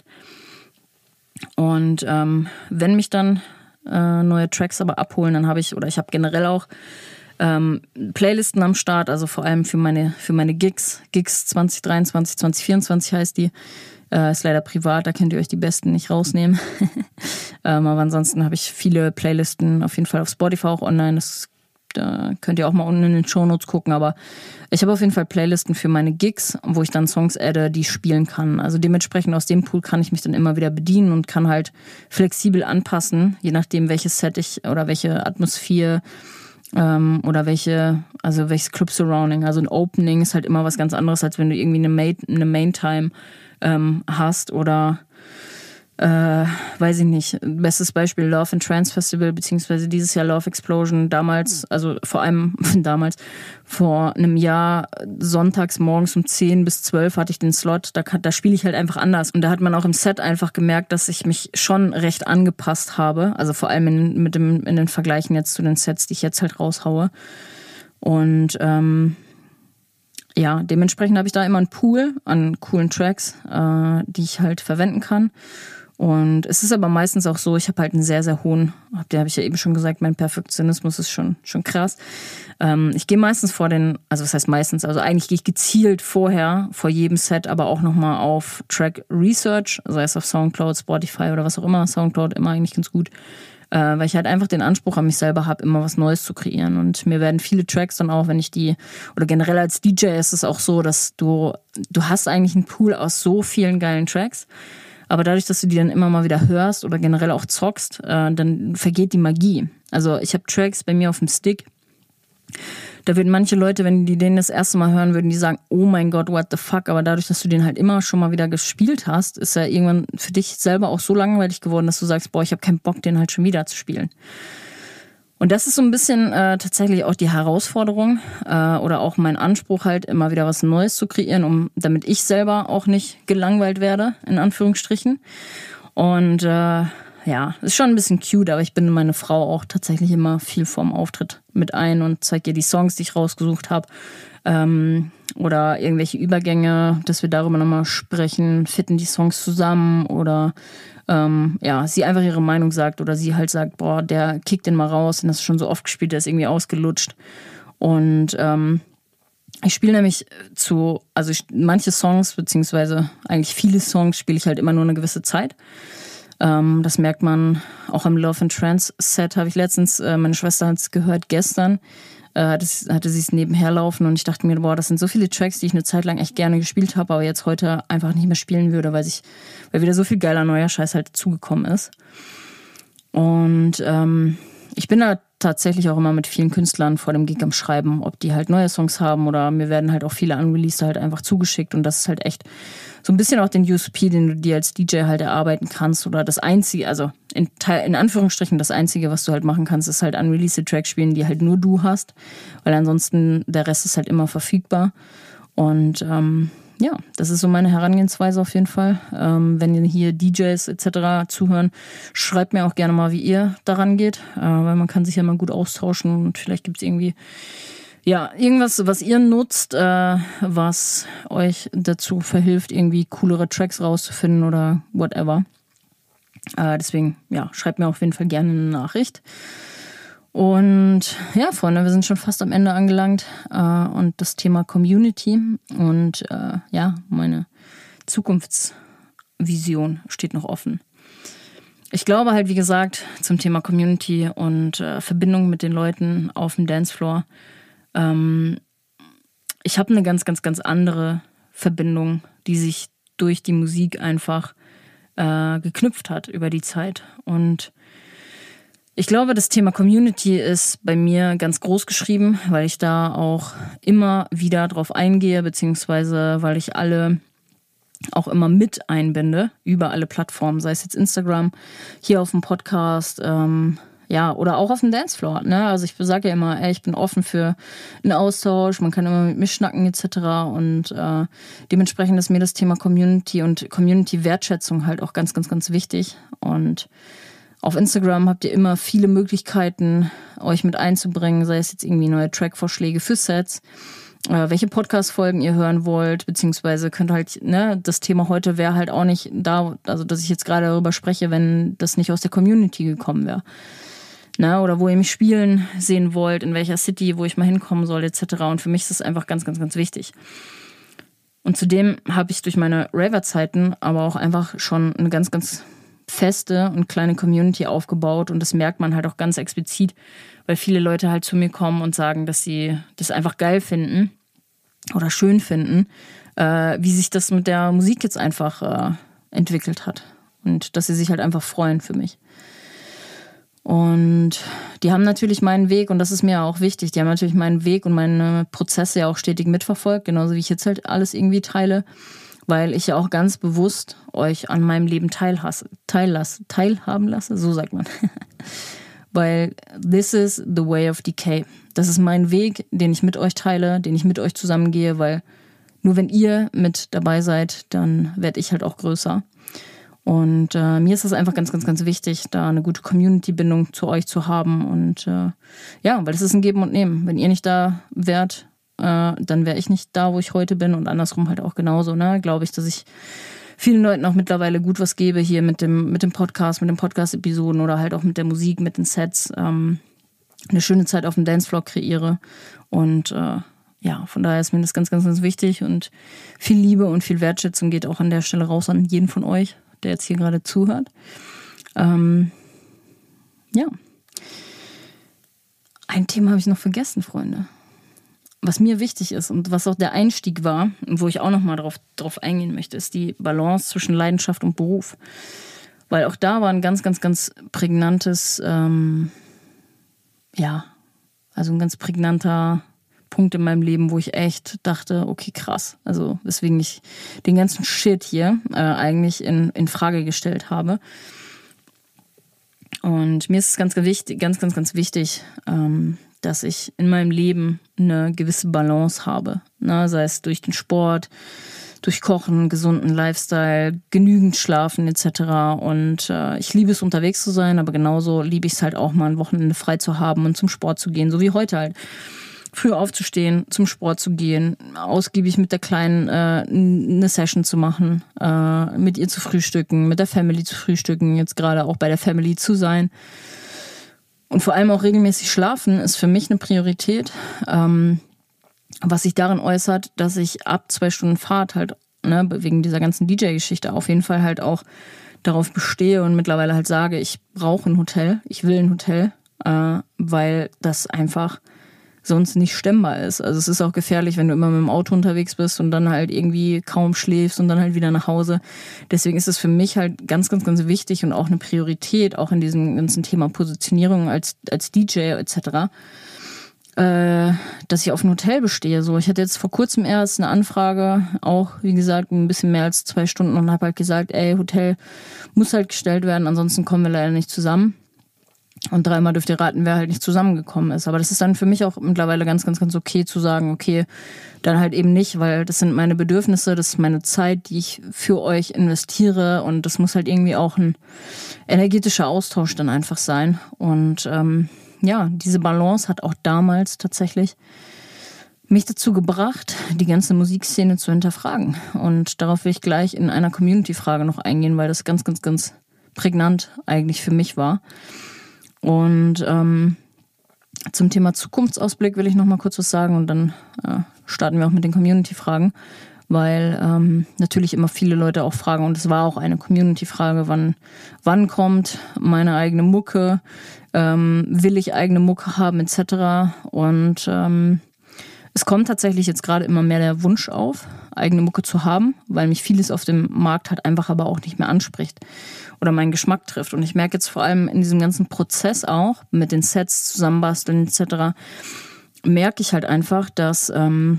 Und wenn mich dann neue Tracks aber abholen, dann habe ich generell auch Playlisten am Start, also vor allem für meine Gigs 2023, 2024 heißt die. Ist leider privat, da könnt ihr euch die besten nicht rausnehmen. Aber ansonsten habe ich viele Playlisten auf jeden Fall auf Spotify auch online. Da könnt ihr auch mal unten in den Shownotes gucken. Aber ich habe auf jeden Fall Playlisten für meine Gigs, wo ich dann Songs adde, die ich spielen kann. Also dementsprechend aus dem Pool kann ich mich dann immer wieder bedienen und kann halt flexibel anpassen, je nachdem welches Set ich oder welche Atmosphäre oder welches Club Surrounding. Also ein Opening ist halt immer was ganz anderes, als wenn du irgendwie eine Main-Time hast oder weiß ich nicht. Bestes Beispiel Love and Trance Festival, beziehungsweise dieses Jahr Love Explosion. Damals, also vor allem vor einem Jahr, sonntags morgens um 10 bis 12 hatte ich den Slot. Da spiele ich halt einfach anders. Und da hat man auch im Set einfach gemerkt, dass ich mich schon recht angepasst habe. Also vor allem in den Vergleichen jetzt zu den Sets, die ich jetzt halt raushaue. Und dementsprechend habe ich da immer einen Pool an coolen Tracks, die ich halt verwenden kann. Und es ist aber meistens auch so, ich habe halt einen sehr, sehr hohen, habe ich ja eben schon gesagt, mein Perfektionismus ist schon krass. Ich gehe meistens eigentlich gehe ich gezielt vorher, vor jedem Set, aber auch nochmal auf Track Research, sei es auf Soundcloud, Spotify oder was auch immer, Soundcloud immer eigentlich ganz gut, weil ich halt einfach den Anspruch an mich selber habe, immer was Neues zu kreieren. Und mir werden viele Tracks dann auch, wenn ich oder generell als DJ ist es auch so, dass du hast eigentlich einen Pool aus so vielen geilen Tracks, aber dadurch, dass du die dann immer mal wieder hörst oder generell auch zockst, dann vergeht die Magie. Also ich habe Tracks bei mir auf dem Stick, da würden manche Leute, wenn die den das erste Mal hören, würden die sagen, oh mein Gott, what the fuck, aber dadurch, dass du den halt immer schon mal wieder gespielt hast, ist er irgendwann für dich selber auch so langweilig geworden, dass du sagst, ich habe keinen Bock, den halt schon wieder zu spielen. Und das ist so ein bisschen tatsächlich auch die Herausforderung oder auch mein Anspruch halt, immer wieder was Neues zu kreieren, damit ich selber auch nicht gelangweilt werde, in Anführungsstrichen. Und ist schon ein bisschen cute, aber ich binde meine Frau auch tatsächlich immer viel vorm Auftritt mit ein und zeige ihr die Songs, die ich rausgesucht habe. Oder irgendwelche Übergänge, dass wir darüber nochmal sprechen, fitten die Songs zusammen oder sie einfach ihre Meinung sagt oder sie halt sagt, der kickt den mal raus, den hast du schon so oft gespielt, der ist irgendwie ausgelutscht. Und ich spiele nämlich manche Songs, beziehungsweise eigentlich viele Songs spiele ich halt immer nur eine gewisse Zeit. Das merkt man auch am Love and Trance Set, habe ich letztens, meine Schwester hat es gehört gestern, hatte sie es nebenher laufen und ich dachte mir, boah, das sind so viele Tracks, die ich eine Zeit lang echt gerne gespielt habe, aber jetzt heute einfach nicht mehr spielen würde, weil wieder so viel geiler neuer Scheiß halt zugekommen ist. Und ich bin da tatsächlich auch immer mit vielen Künstlern vor dem Gig am Schreiben, ob die halt neue Songs haben oder mir werden halt auch viele Unreleased halt einfach zugeschickt und das ist halt echt so ein bisschen auch den USP, den du dir als DJ halt erarbeiten kannst oder das Einzige, also in Anführungsstrichen das Einzige, was du halt machen kannst, ist halt Unreleased Tracks spielen, die halt nur du hast, weil ansonsten der Rest ist halt immer verfügbar und ja, das ist so meine Herangehensweise auf jeden Fall. Wenn ihr hier DJs etc. zuhören, schreibt mir auch gerne mal, wie ihr daran geht, weil man kann sich ja mal gut austauschen und vielleicht gibt es irgendwie ja, irgendwas, was ihr nutzt, was euch dazu verhilft, irgendwie coolere Tracks rauszufinden oder whatever. Deswegen, ja, schreibt mir auf jeden Fall gerne eine Nachricht. Und ja, Freunde, wir sind schon fast am Ende angelangt und das Thema Community und ja, meine Zukunftsvision steht noch offen. Ich glaube halt, wie gesagt, zum Thema Community und Verbindung mit den Leuten auf dem Dancefloor. Ich habe eine ganz, ganz, ganz andere Verbindung, die sich durch die Musik einfach geknüpft hat über die Zeit und ich glaube, das Thema Community ist bei mir ganz groß geschrieben, weil ich da auch immer wieder drauf eingehe, beziehungsweise weil ich alle auch immer mit einbinde über alle Plattformen, sei es jetzt Instagram, hier auf dem Podcast, ja, oder auch auf dem Dancefloor. Ne? Also ich sage ja immer, ey, ich bin offen für einen Austausch, man kann immer mit mir schnacken etc. Und dementsprechend ist mir das Thema Community und Community-Wertschätzung halt auch ganz, ganz, ganz wichtig. Und auf Instagram habt ihr immer viele Möglichkeiten, euch mit einzubringen, sei es jetzt irgendwie neue Track-Vorschläge für Sets, welche Podcast-Folgen ihr hören wollt, beziehungsweise könnt halt, ne, das Thema heute wäre halt auch nicht da, also dass ich jetzt gerade darüber spreche, wenn das nicht aus der Community gekommen wäre. Ne, oder wo ihr mich spielen sehen wollt, in welcher City, wo ich mal hinkommen soll, etc. Und für mich ist das einfach ganz, ganz, ganz wichtig. Und zudem habe ich durch meine Raver-Zeiten aber auch einfach schon eine ganz, ganz feste und kleine Community aufgebaut und das merkt man halt auch ganz explizit, weil viele Leute halt zu mir kommen und sagen, dass sie das einfach geil finden oder schön finden, wie sich das mit der Musik jetzt einfach entwickelt hat und dass sie sich halt einfach freuen für mich. Und die haben natürlich meinen Weg und das ist mir auch wichtig, die haben natürlich meinen Weg und meine Prozesse ja auch stetig mitverfolgt, genauso wie ich jetzt halt alles irgendwie teile, weil ich ja auch ganz bewusst euch an meinem Leben teilhaben lasse, so sagt man. Weil this is the way of decay. Das ist mein Weg, den ich mit euch teile, den ich mit euch zusammengehe, weil nur wenn ihr mit dabei seid, dann werde ich halt auch größer. Und mir ist es einfach ganz, ganz, ganz wichtig, da eine gute Community-Bindung zu euch zu haben. Und ja, weil das ist ein Geben und Nehmen. Wenn ihr nicht da wärt, dann wäre ich nicht da, wo ich heute bin und andersrum halt auch genauso, ne? Glaube ich, dass ich vielen Leuten auch mittlerweile gut was gebe hier mit dem Podcast, mit den Podcast-Episoden oder halt auch mit der Musik, mit den Sets, eine schöne Zeit auf dem Dancefloor kreiere und ja, von daher ist mir das ganz, ganz, ganz wichtig und viel Liebe und viel Wertschätzung geht auch an der Stelle raus an jeden von euch, der jetzt hier gerade zuhört. Ja. Ein Thema habe ich noch vergessen, Freunde. Was mir wichtig ist und was auch der Einstieg war, wo ich auch nochmal drauf eingehen möchte, ist die Balance zwischen Leidenschaft und Beruf. Weil auch da war ein ganz, ganz, ganz prägnantes, ja, also ein ganz prägnanter Punkt in meinem Leben, wo ich echt dachte, okay, krass. Also weswegen ich den ganzen Shit hier eigentlich in Frage gestellt habe. Und mir ist es ganz, ganz wichtig, dass ich in meinem Leben eine gewisse Balance habe. Ne? Sei es durch den Sport, durch Kochen, gesunden Lifestyle, genügend Schlafen etc. Und ich liebe es, unterwegs zu sein, aber genauso liebe ich es halt auch mal ein Wochenende frei zu haben und zum Sport zu gehen, so wie heute halt. Früh aufzustehen, zum Sport zu gehen, ausgiebig mit der Kleinen eine Session zu machen, mit ihr zu frühstücken, mit der Family zu frühstücken, jetzt gerade auch bei der Family zu sein. Und vor allem auch regelmäßig schlafen ist für mich eine Priorität, was sich darin äußert, dass ich ab 2 Stunden Fahrt halt, ne, wegen dieser ganzen DJ-Geschichte auf jeden Fall halt auch darauf bestehe und mittlerweile halt sage, ich brauche ein Hotel, ich will ein Hotel, weil das einfach sonst nicht stemmbar ist. Also es ist auch gefährlich, wenn du immer mit dem Auto unterwegs bist und dann halt irgendwie kaum schläfst und dann halt wieder nach Hause. Deswegen ist es für mich halt ganz, ganz, ganz wichtig und auch eine Priorität, auch in diesem ganzen Thema Positionierung als DJ etc., dass ich auf ein Hotel bestehe. So, ich hatte jetzt vor kurzem erst eine Anfrage, auch wie gesagt ein bisschen mehr als 2 Stunden und habe halt gesagt, Hotel muss halt gestellt werden, ansonsten kommen wir leider nicht zusammen. Und 3-mal dürft ihr raten, wer halt nicht zusammengekommen ist. Aber das ist dann für mich auch mittlerweile ganz, ganz, ganz okay zu sagen, okay, dann halt eben nicht, weil das sind meine Bedürfnisse, das ist meine Zeit, die ich für euch investiere und das muss halt irgendwie auch ein energetischer Austausch dann einfach sein. Und diese Balance hat auch damals tatsächlich mich dazu gebracht, die ganze Musikszene zu hinterfragen. Und darauf will ich gleich in einer Community-Frage noch eingehen, weil das ganz, ganz, ganz prägnant eigentlich für mich war. Und zum Thema Zukunftsausblick will ich noch mal kurz was sagen und dann starten wir auch mit den Community-Fragen, weil natürlich immer viele Leute auch fragen und es war auch eine Community-Frage, wann kommt meine eigene Mucke, will ich eigene Mucke haben etc. Und es kommt tatsächlich jetzt gerade immer mehr der Wunsch auf, eigene Mucke zu haben, weil mich vieles auf dem Markt halt einfach aber auch nicht mehr anspricht oder meinen Geschmack trifft. Und ich merke jetzt vor allem in diesem ganzen Prozess auch, mit den Sets zusammenbasteln etc., merke ich halt einfach, dass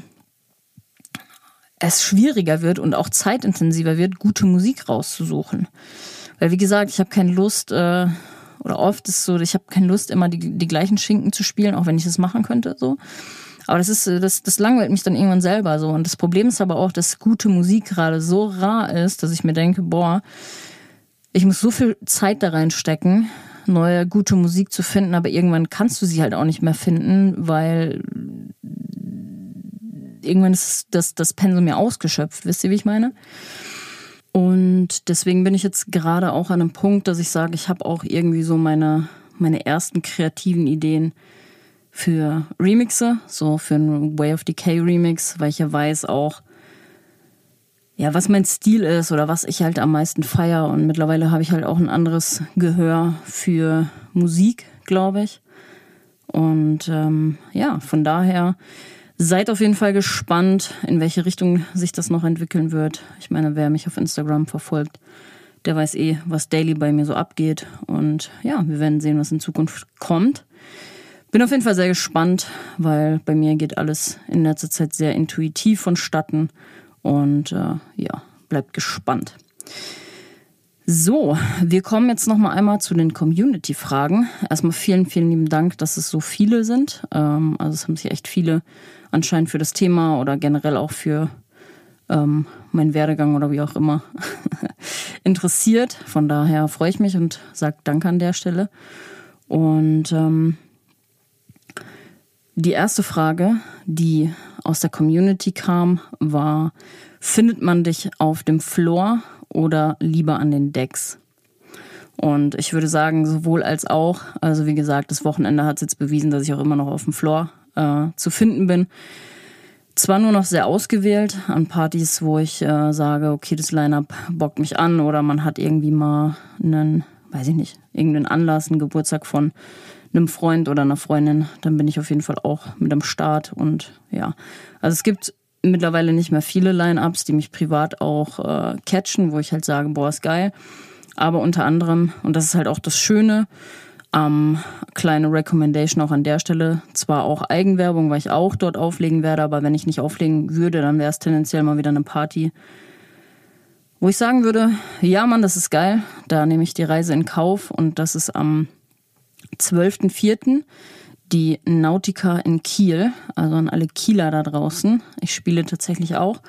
es schwieriger wird und auch zeitintensiver wird, gute Musik rauszusuchen. Weil wie gesagt, ich habe keine Lust, oder oft ist es so, ich habe keine Lust, immer die gleichen Schinken zu spielen, auch wenn ich das machen könnte, so. Aber das langweilt mich dann irgendwann selber so. Und das Problem ist aber auch, dass gute Musik gerade so rar ist, dass ich mir denke, ich muss so viel Zeit da reinstecken, neue, gute Musik zu finden, aber irgendwann kannst du sie halt auch nicht mehr finden, weil irgendwann ist das Pensum ja ausgeschöpft. Wisst ihr, wie ich meine? Und deswegen bin ich jetzt gerade auch an einem Punkt, dass ich sage, ich habe auch irgendwie so meine ersten kreativen Ideen für Remixe, so für einen Way of Decay Remix, weil ich ja weiß auch, ja, was mein Stil ist oder was ich halt am meisten feiere. Und mittlerweile habe ich halt auch ein anderes Gehör für Musik, glaube ich. Und von daher seid auf jeden Fall gespannt, in welche Richtung sich das noch entwickeln wird. Ich meine, wer mich auf Instagram verfolgt, der weiß was daily bei mir so abgeht. Und ja, wir werden sehen, was in Zukunft kommt. Bin auf jeden Fall sehr gespannt, weil bei mir geht alles in letzter Zeit sehr intuitiv vonstatten. Und bleibt gespannt. So, wir kommen jetzt noch mal einmal zu den Community-Fragen. Erstmal vielen, vielen lieben Dank, dass es so viele sind. Also es haben sich echt viele anscheinend für das Thema oder generell auch für meinen Werdegang oder wie auch immer interessiert. Von daher freue ich mich und sage Danke an der Stelle. Und die erste Frage, die aus der Community kam, war: Findet man dich auf dem Floor oder lieber an den Decks? Und ich würde sagen, sowohl als auch. Also wie gesagt, das Wochenende hat es jetzt bewiesen, dass ich auch immer noch auf dem Floor zu finden bin. Zwar nur noch sehr ausgewählt an Partys, wo ich sage, okay, das Line-Up bockt mich an oder man hat irgendwie mal irgendeinen Anlass, einen Geburtstag von einem Freund oder einer Freundin, dann bin ich auf jeden Fall auch mit am Start. Und ja, also es gibt mittlerweile nicht mehr viele Line-Ups, die mich privat auch catchen, wo ich halt sage, ist geil. Aber unter anderem, und das ist halt auch das Schöne, kleine Recommendation auch an der Stelle, zwar auch Eigenwerbung, weil ich auch dort auflegen werde, aber wenn ich nicht auflegen würde, dann wäre es tendenziell mal wieder eine Party, wo ich sagen würde, ja Mann, das ist geil, da nehme ich die Reise in Kauf. Und das ist am 12.04. die Nautica in Kiel, also an alle Kieler da draußen. Ich spiele tatsächlich auch.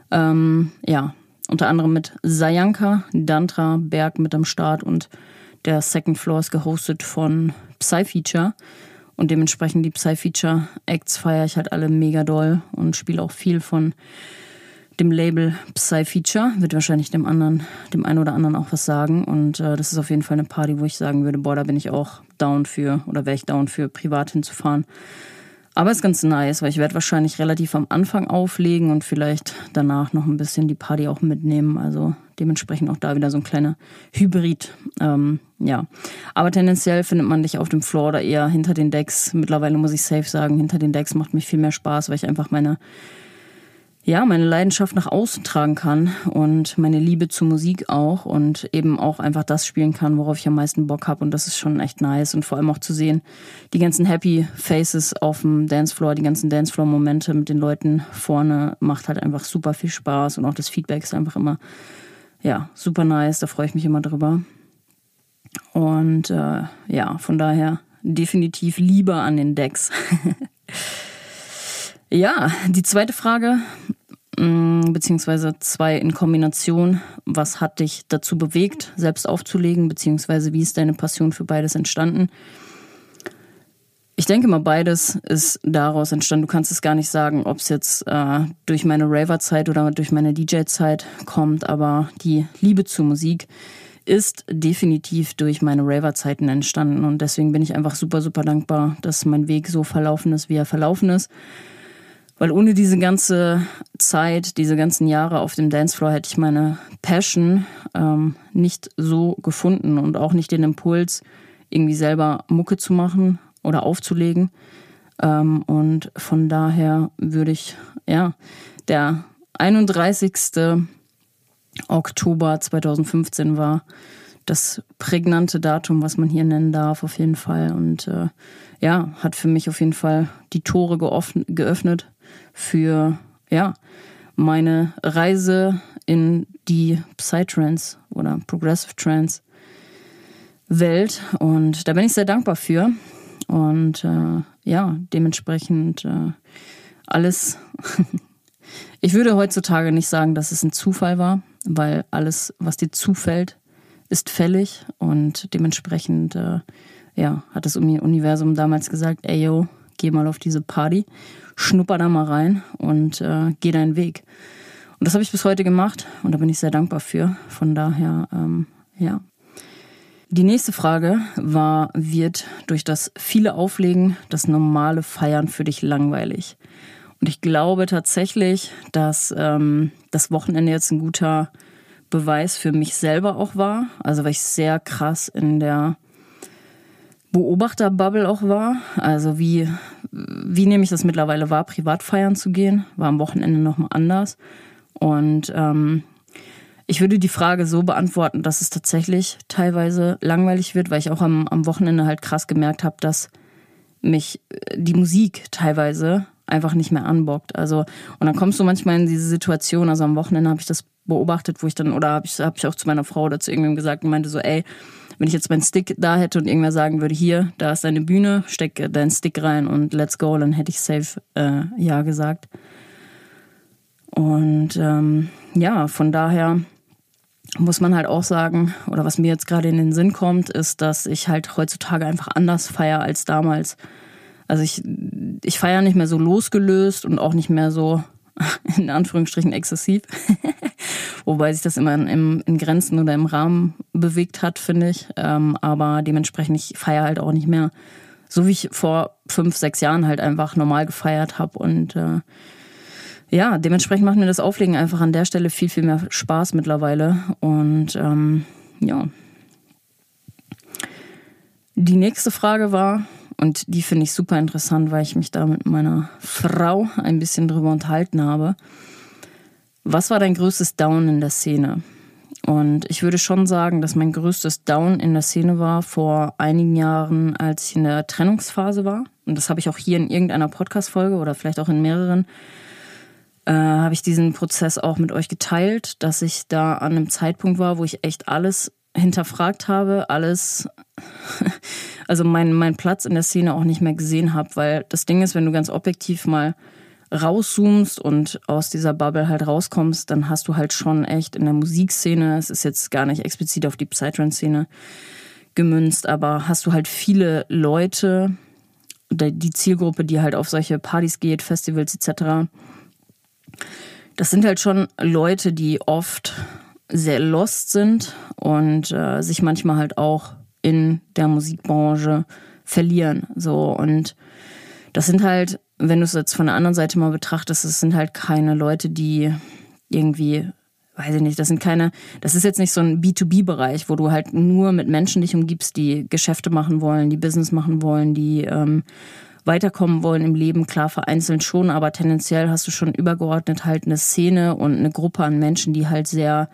Unter anderem mit Sayanka, Dantra, Berg mit am Start und der Second Floor ist gehostet von Psy-Feature. Und dementsprechend die Psy-Feature-Acts feiere ich halt alle mega doll und spiele auch viel von dem Label Psy-Feature. Wird wahrscheinlich dem einen oder anderen auch was sagen. Und das ist auf jeden Fall eine Party, wo ich sagen würde, da bin ich auch down für, oder wäre ich down für, privat hinzufahren. Aber ist ganz nice, weil ich werde wahrscheinlich relativ am Anfang auflegen und vielleicht danach noch ein bisschen die Party auch mitnehmen. Also dementsprechend auch da wieder so ein kleiner Hybrid. Ja, aber tendenziell findet man dich auf dem Floor oder eher hinter den Decks. Mittlerweile muss ich safe sagen, hinter den Decks macht mich viel mehr Spaß, weil ich einfach meine Leidenschaft nach außen tragen kann und meine Liebe zur Musik auch und eben auch einfach das spielen kann, worauf ich am meisten Bock habe, und das ist schon echt nice, und vor allem auch zu sehen, die ganzen Happy Faces auf dem Dancefloor, die ganzen Dancefloor-Momente mit den Leuten vorne macht halt einfach super viel Spaß, und auch das Feedback ist einfach immer, super nice, da freue ich mich immer drüber. Und von daher definitiv lieber an den Decks. Ja, die zweite Frage, beziehungsweise 2 in Kombination. Was hat dich dazu bewegt, selbst aufzulegen, beziehungsweise wie ist deine Passion für beides entstanden? Ich denke mal, beides ist daraus entstanden. Du kannst es gar nicht sagen, ob es jetzt durch meine Raver-Zeit oder durch meine DJ-Zeit kommt, aber die Liebe zur Musik ist definitiv durch meine Raver-Zeiten entstanden, und deswegen bin ich einfach super, super dankbar, dass mein Weg so verlaufen ist, wie er verlaufen ist. Weil ohne diese ganze Zeit, diese ganzen Jahre auf dem Dancefloor hätte ich meine Passion nicht so gefunden und auch nicht den Impuls, irgendwie selber Mucke zu machen oder aufzulegen. Und von daher würde ich, der 31. Oktober 2015 war das prägnante Datum, was man hier nennen darf, auf jeden Fall. Und hat für mich auf jeden Fall die Tore geöffnet für meine Reise in die Psytrance oder Progressive Trance Welt, und da bin ich sehr dankbar für, und dementsprechend alles. Ich würde heutzutage nicht sagen, dass es ein Zufall war, weil alles, was dir zufällt, ist fällig, und dementsprechend hat das Universum damals gesagt, ey yo, geh mal auf diese Party, schnupper da mal rein und geh deinen Weg. Und das habe ich bis heute gemacht, und da bin ich sehr dankbar für. Von daher, Die nächste Frage war, wird durch das viele Auflegen das normale Feiern für dich langweilig? Und ich glaube tatsächlich, dass das Wochenende jetzt ein guter Beweis für mich selber auch war. Also weil ich sehr krass in der Beobachterbubble auch war. Also wie nehme ich das mittlerweile wahr, privat feiern zu gehen, war am Wochenende nochmal anders. Und ich würde die Frage so beantworten, dass es tatsächlich teilweise langweilig wird, weil ich auch am Wochenende halt krass gemerkt habe, dass mich die Musik teilweise einfach nicht mehr anbockt. Also, und dann kommst du manchmal in diese Situation, also am Wochenende habe ich das beobachtet, wo ich dann, oder habe ich auch zu meiner Frau oder zu irgendwem gesagt und meinte so, ey, wenn ich jetzt meinen Stick da hätte und irgendwer sagen würde, hier, da ist deine Bühne, steck deinen Stick rein und let's go, dann hätte ich safe ja gesagt. Und von daher muss man halt auch sagen, oder was mir jetzt gerade in den Sinn kommt, ist, dass ich halt heutzutage einfach anders feiere als damals. Also ich feiere nicht mehr so losgelöst und auch nicht mehr so, in Anführungsstrichen, exzessiv. Wobei sich das immer in Grenzen oder im Rahmen bewegt hat, finde ich. Aber dementsprechend, ich feiere halt auch nicht mehr so, wie ich vor 5-6 Jahren halt einfach normal gefeiert habe. Und dementsprechend macht mir das Auflegen einfach an der Stelle viel, viel mehr Spaß mittlerweile. Und Die nächste Frage war, und die finde ich super interessant, weil ich mich da mit meiner Frau ein bisschen drüber unterhalten habe. Was war dein größtes Down in der Szene? Und ich würde schon sagen, dass mein größtes Down in der Szene war vor einigen Jahren, als ich in der Trennungsphase war. Und das habe ich auch hier in irgendeiner Podcast-Folge oder vielleicht auch in mehreren, habe ich diesen Prozess auch mit euch geteilt, dass ich da an einem Zeitpunkt war, wo ich echt alles hinterfragt habe, alles, also meinen Platz in der Szene auch nicht mehr gesehen habe, weil das Ding ist, wenn du ganz objektiv mal rauszoomst und aus dieser Bubble halt rauskommst, dann hast du halt schon echt in der Musikszene, es ist jetzt gar nicht explizit auf die Psytrance-Szene gemünzt, aber hast du halt viele Leute, die Zielgruppe, die halt auf solche Partys geht, Festivals etc., das sind halt schon Leute, die oft sehr lost sind und sich manchmal halt auch in der Musikbranche verlieren. So, und das sind halt wenn du es jetzt von der anderen Seite mal betrachtest, es sind halt keine Leute, die irgendwie, weiß ich nicht, das ist jetzt nicht so ein B2B-Bereich, wo du halt nur mit Menschen dich umgibst, die Geschäfte machen wollen, die Business machen wollen, die weiterkommen wollen im Leben. Klar, vereinzelt schon, aber tendenziell hast du schon übergeordnet halt eine Szene und eine Gruppe an Menschen, die halt sehr,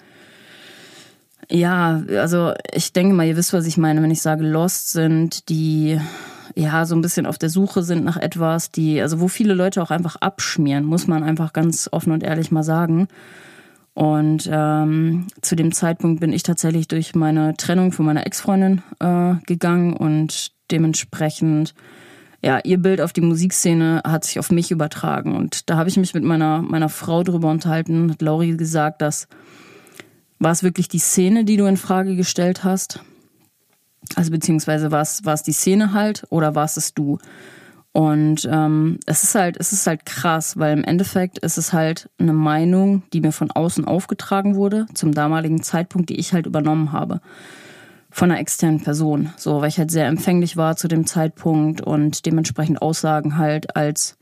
ja, also ich denke mal, ihr wisst, was ich meine, wenn ich sage lost sind, die ja so ein bisschen auf der Suche sind nach etwas, also wo viele Leute auch einfach abschmieren, muss man einfach ganz offen und ehrlich mal sagen. Und zu dem Zeitpunkt bin ich tatsächlich durch meine Trennung von meiner Ex-Freundin gegangen und dementsprechend, ja, ihr Bild auf die Musikszene hat sich auf mich übertragen. Und da habe ich mich mit meiner Frau drüber unterhalten, hat Lauri gesagt, war es wirklich die Szene, die du in Frage gestellt hast? Also beziehungsweise war es die Szene halt oder war es du? Und es ist halt krass, weil im Endeffekt ist es halt eine Meinung, die mir von außen aufgetragen wurde, zum damaligen Zeitpunkt, die ich halt übernommen habe. Von einer externen Person. So, weil ich halt sehr empfänglich war zu dem Zeitpunkt und dementsprechend Aussagen halt als,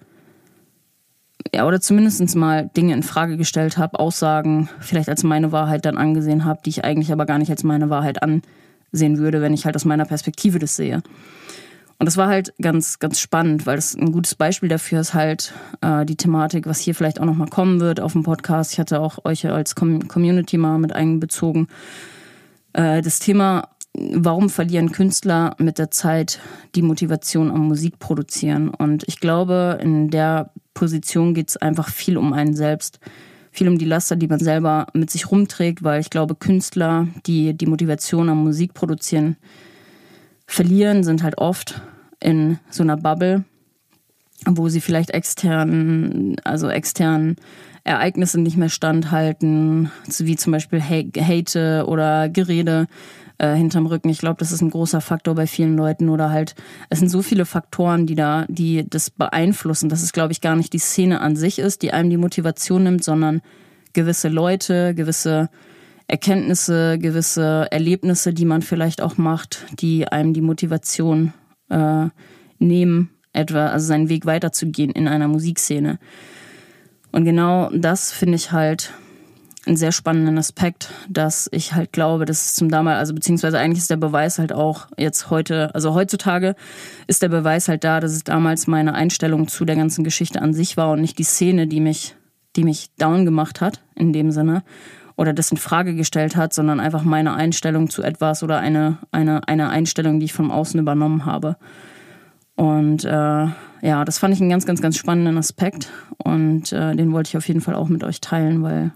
ja, oder zumindest mal Dinge in Frage gestellt habe, Aussagen vielleicht als meine Wahrheit dann angesehen habe, die ich eigentlich aber gar nicht als meine Wahrheit ansehen würde, wenn ich halt aus meiner Perspektive das sehe. Und das war halt ganz, ganz spannend, weil das ein gutes Beispiel dafür ist halt die Thematik, was hier vielleicht auch nochmal kommen wird auf dem Podcast. Ich hatte auch euch als Community mal mit einbezogen. Das Thema, warum verlieren Künstler mit der Zeit die Motivation am Musikproduzieren? Und ich glaube, in der Position geht es einfach viel um einen selbst. Viel um die Laster, die man selber mit sich rumträgt, weil ich glaube, Künstler, die die Motivation am Musikproduzieren verlieren, sind halt oft in so einer Bubble, wo sie vielleicht externen Ereignissen nicht mehr standhalten, wie zum Beispiel Hate oder Gerede hinterm Rücken. Ich glaube, das ist ein großer Faktor bei vielen Leuten oder halt, es sind so viele Faktoren, die das beeinflussen, dass es, glaube ich, gar nicht die Szene an sich ist, die einem die Motivation nimmt, sondern gewisse Leute, gewisse Erkenntnisse, gewisse Erlebnisse, die man vielleicht auch macht, die einem die Motivation nehmen, also seinen Weg weiterzugehen in einer Musikszene. Und genau das finde ich halt einen sehr spannenden Aspekt, dass ich halt glaube, dass es beziehungsweise eigentlich ist der Beweis halt auch jetzt heutzutage ist der Beweis halt da, dass es damals meine Einstellung zu der ganzen Geschichte an sich war und nicht die Szene, die mich down gemacht hat, in dem Sinne, oder das in Frage gestellt hat, sondern einfach meine Einstellung zu etwas oder eine Einstellung, die ich vom Außen übernommen habe. Und ja, das fand ich einen ganz, ganz, ganz spannenden Aspekt und den wollte ich auf jeden Fall auch mit euch teilen, weil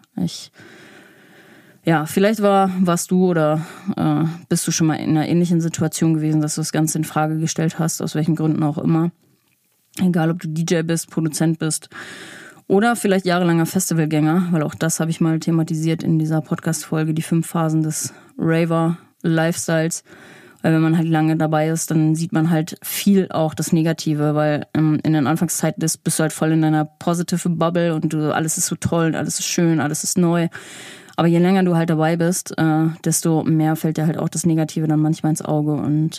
vielleicht warst du oder bist du schon mal in einer ähnlichen Situation gewesen, dass du das Ganze in Frage gestellt hast, aus welchen Gründen auch immer. Egal, ob du DJ bist, Produzent bist oder vielleicht jahrelanger Festivalgänger, weil auch das habe ich mal thematisiert in dieser Podcast-Folge, die 5 Phasen des Raver-Lifestyles. Weil wenn man halt lange dabei ist, dann sieht man halt viel auch das Negative, weil in den Anfangszeiten bist du halt voll in deiner positive Bubble und alles ist so toll und alles ist schön, alles ist neu. Aber je länger du halt dabei bist, desto mehr fällt dir halt auch das Negative dann manchmal ins Auge. Und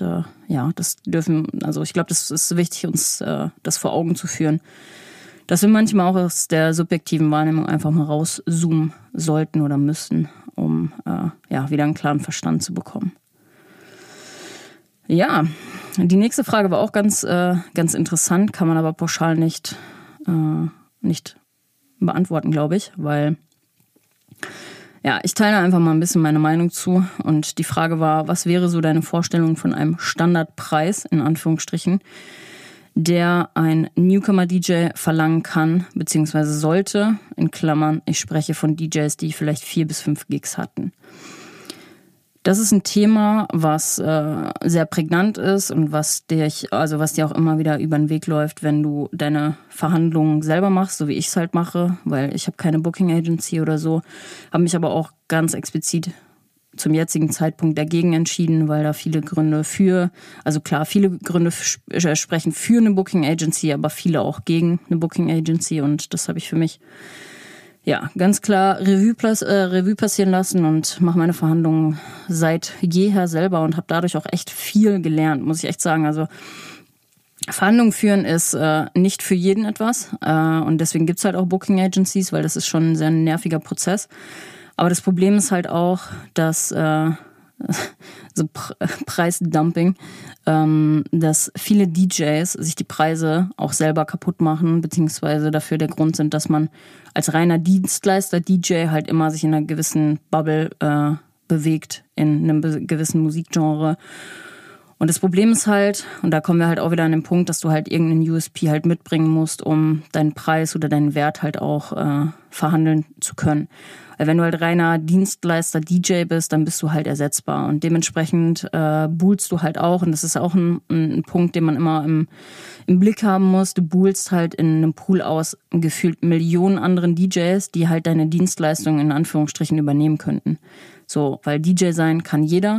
ich glaube, das ist wichtig, uns das vor Augen zu führen. Dass wir manchmal auch aus der subjektiven Wahrnehmung einfach mal rauszoomen sollten oder müssten, um wieder einen klaren Verstand zu bekommen. Ja, die nächste Frage war auch ganz interessant, kann man aber pauschal nicht beantworten, glaube ich, weil ich teile einfach mal ein bisschen meine Meinung zu und die Frage war, was wäre so deine Vorstellung von einem Standardpreis, in Anführungsstrichen, der ein Newcomer-DJ verlangen kann, beziehungsweise sollte, in Klammern, ich spreche von DJs, die vielleicht 4 bis 5 Gigs hatten. Das ist ein Thema, was sehr prägnant ist und was dir auch immer wieder über den Weg läuft, wenn du deine Verhandlungen selber machst, so wie ich es halt mache, weil ich habe keine Booking Agency oder so, habe mich aber auch ganz explizit zum jetzigen Zeitpunkt dagegen entschieden, weil da viele Gründe sprechen für eine Booking Agency, aber viele auch gegen eine Booking Agency und das habe ich für mich ganz klar Revue passieren lassen und mache meine Verhandlungen seit jeher selber und habe dadurch auch echt viel gelernt, muss ich echt sagen. Also Verhandlungen führen ist nicht für jeden etwas. Und deswegen gibt's halt auch Booking Agencies, weil das ist schon ein sehr nerviger Prozess. Aber das Problem ist halt auch, dass so Preisdumping, dass viele DJs sich die Preise auch selber kaputt machen, beziehungsweise dafür der Grund sind, dass man als reiner Dienstleister-DJ halt immer sich in einer gewissen Bubble bewegt, in einem gewissen Musikgenre. Und das Problem ist halt, und da kommen wir halt auch wieder an den Punkt, dass du halt irgendeinen USP halt mitbringen musst, um deinen Preis oder deinen Wert halt auch verhandeln zu können. Weil wenn du halt reiner Dienstleister DJ bist, dann bist du halt ersetzbar. Und dementsprechend buhlst du halt auch, und das ist auch ein Punkt, den man immer im Blick haben muss, du buhlst halt in einem Pool aus gefühlt Millionen anderen DJs, die halt deine Dienstleistungen in Anführungsstrichen übernehmen könnten. So, weil DJ sein kann jeder.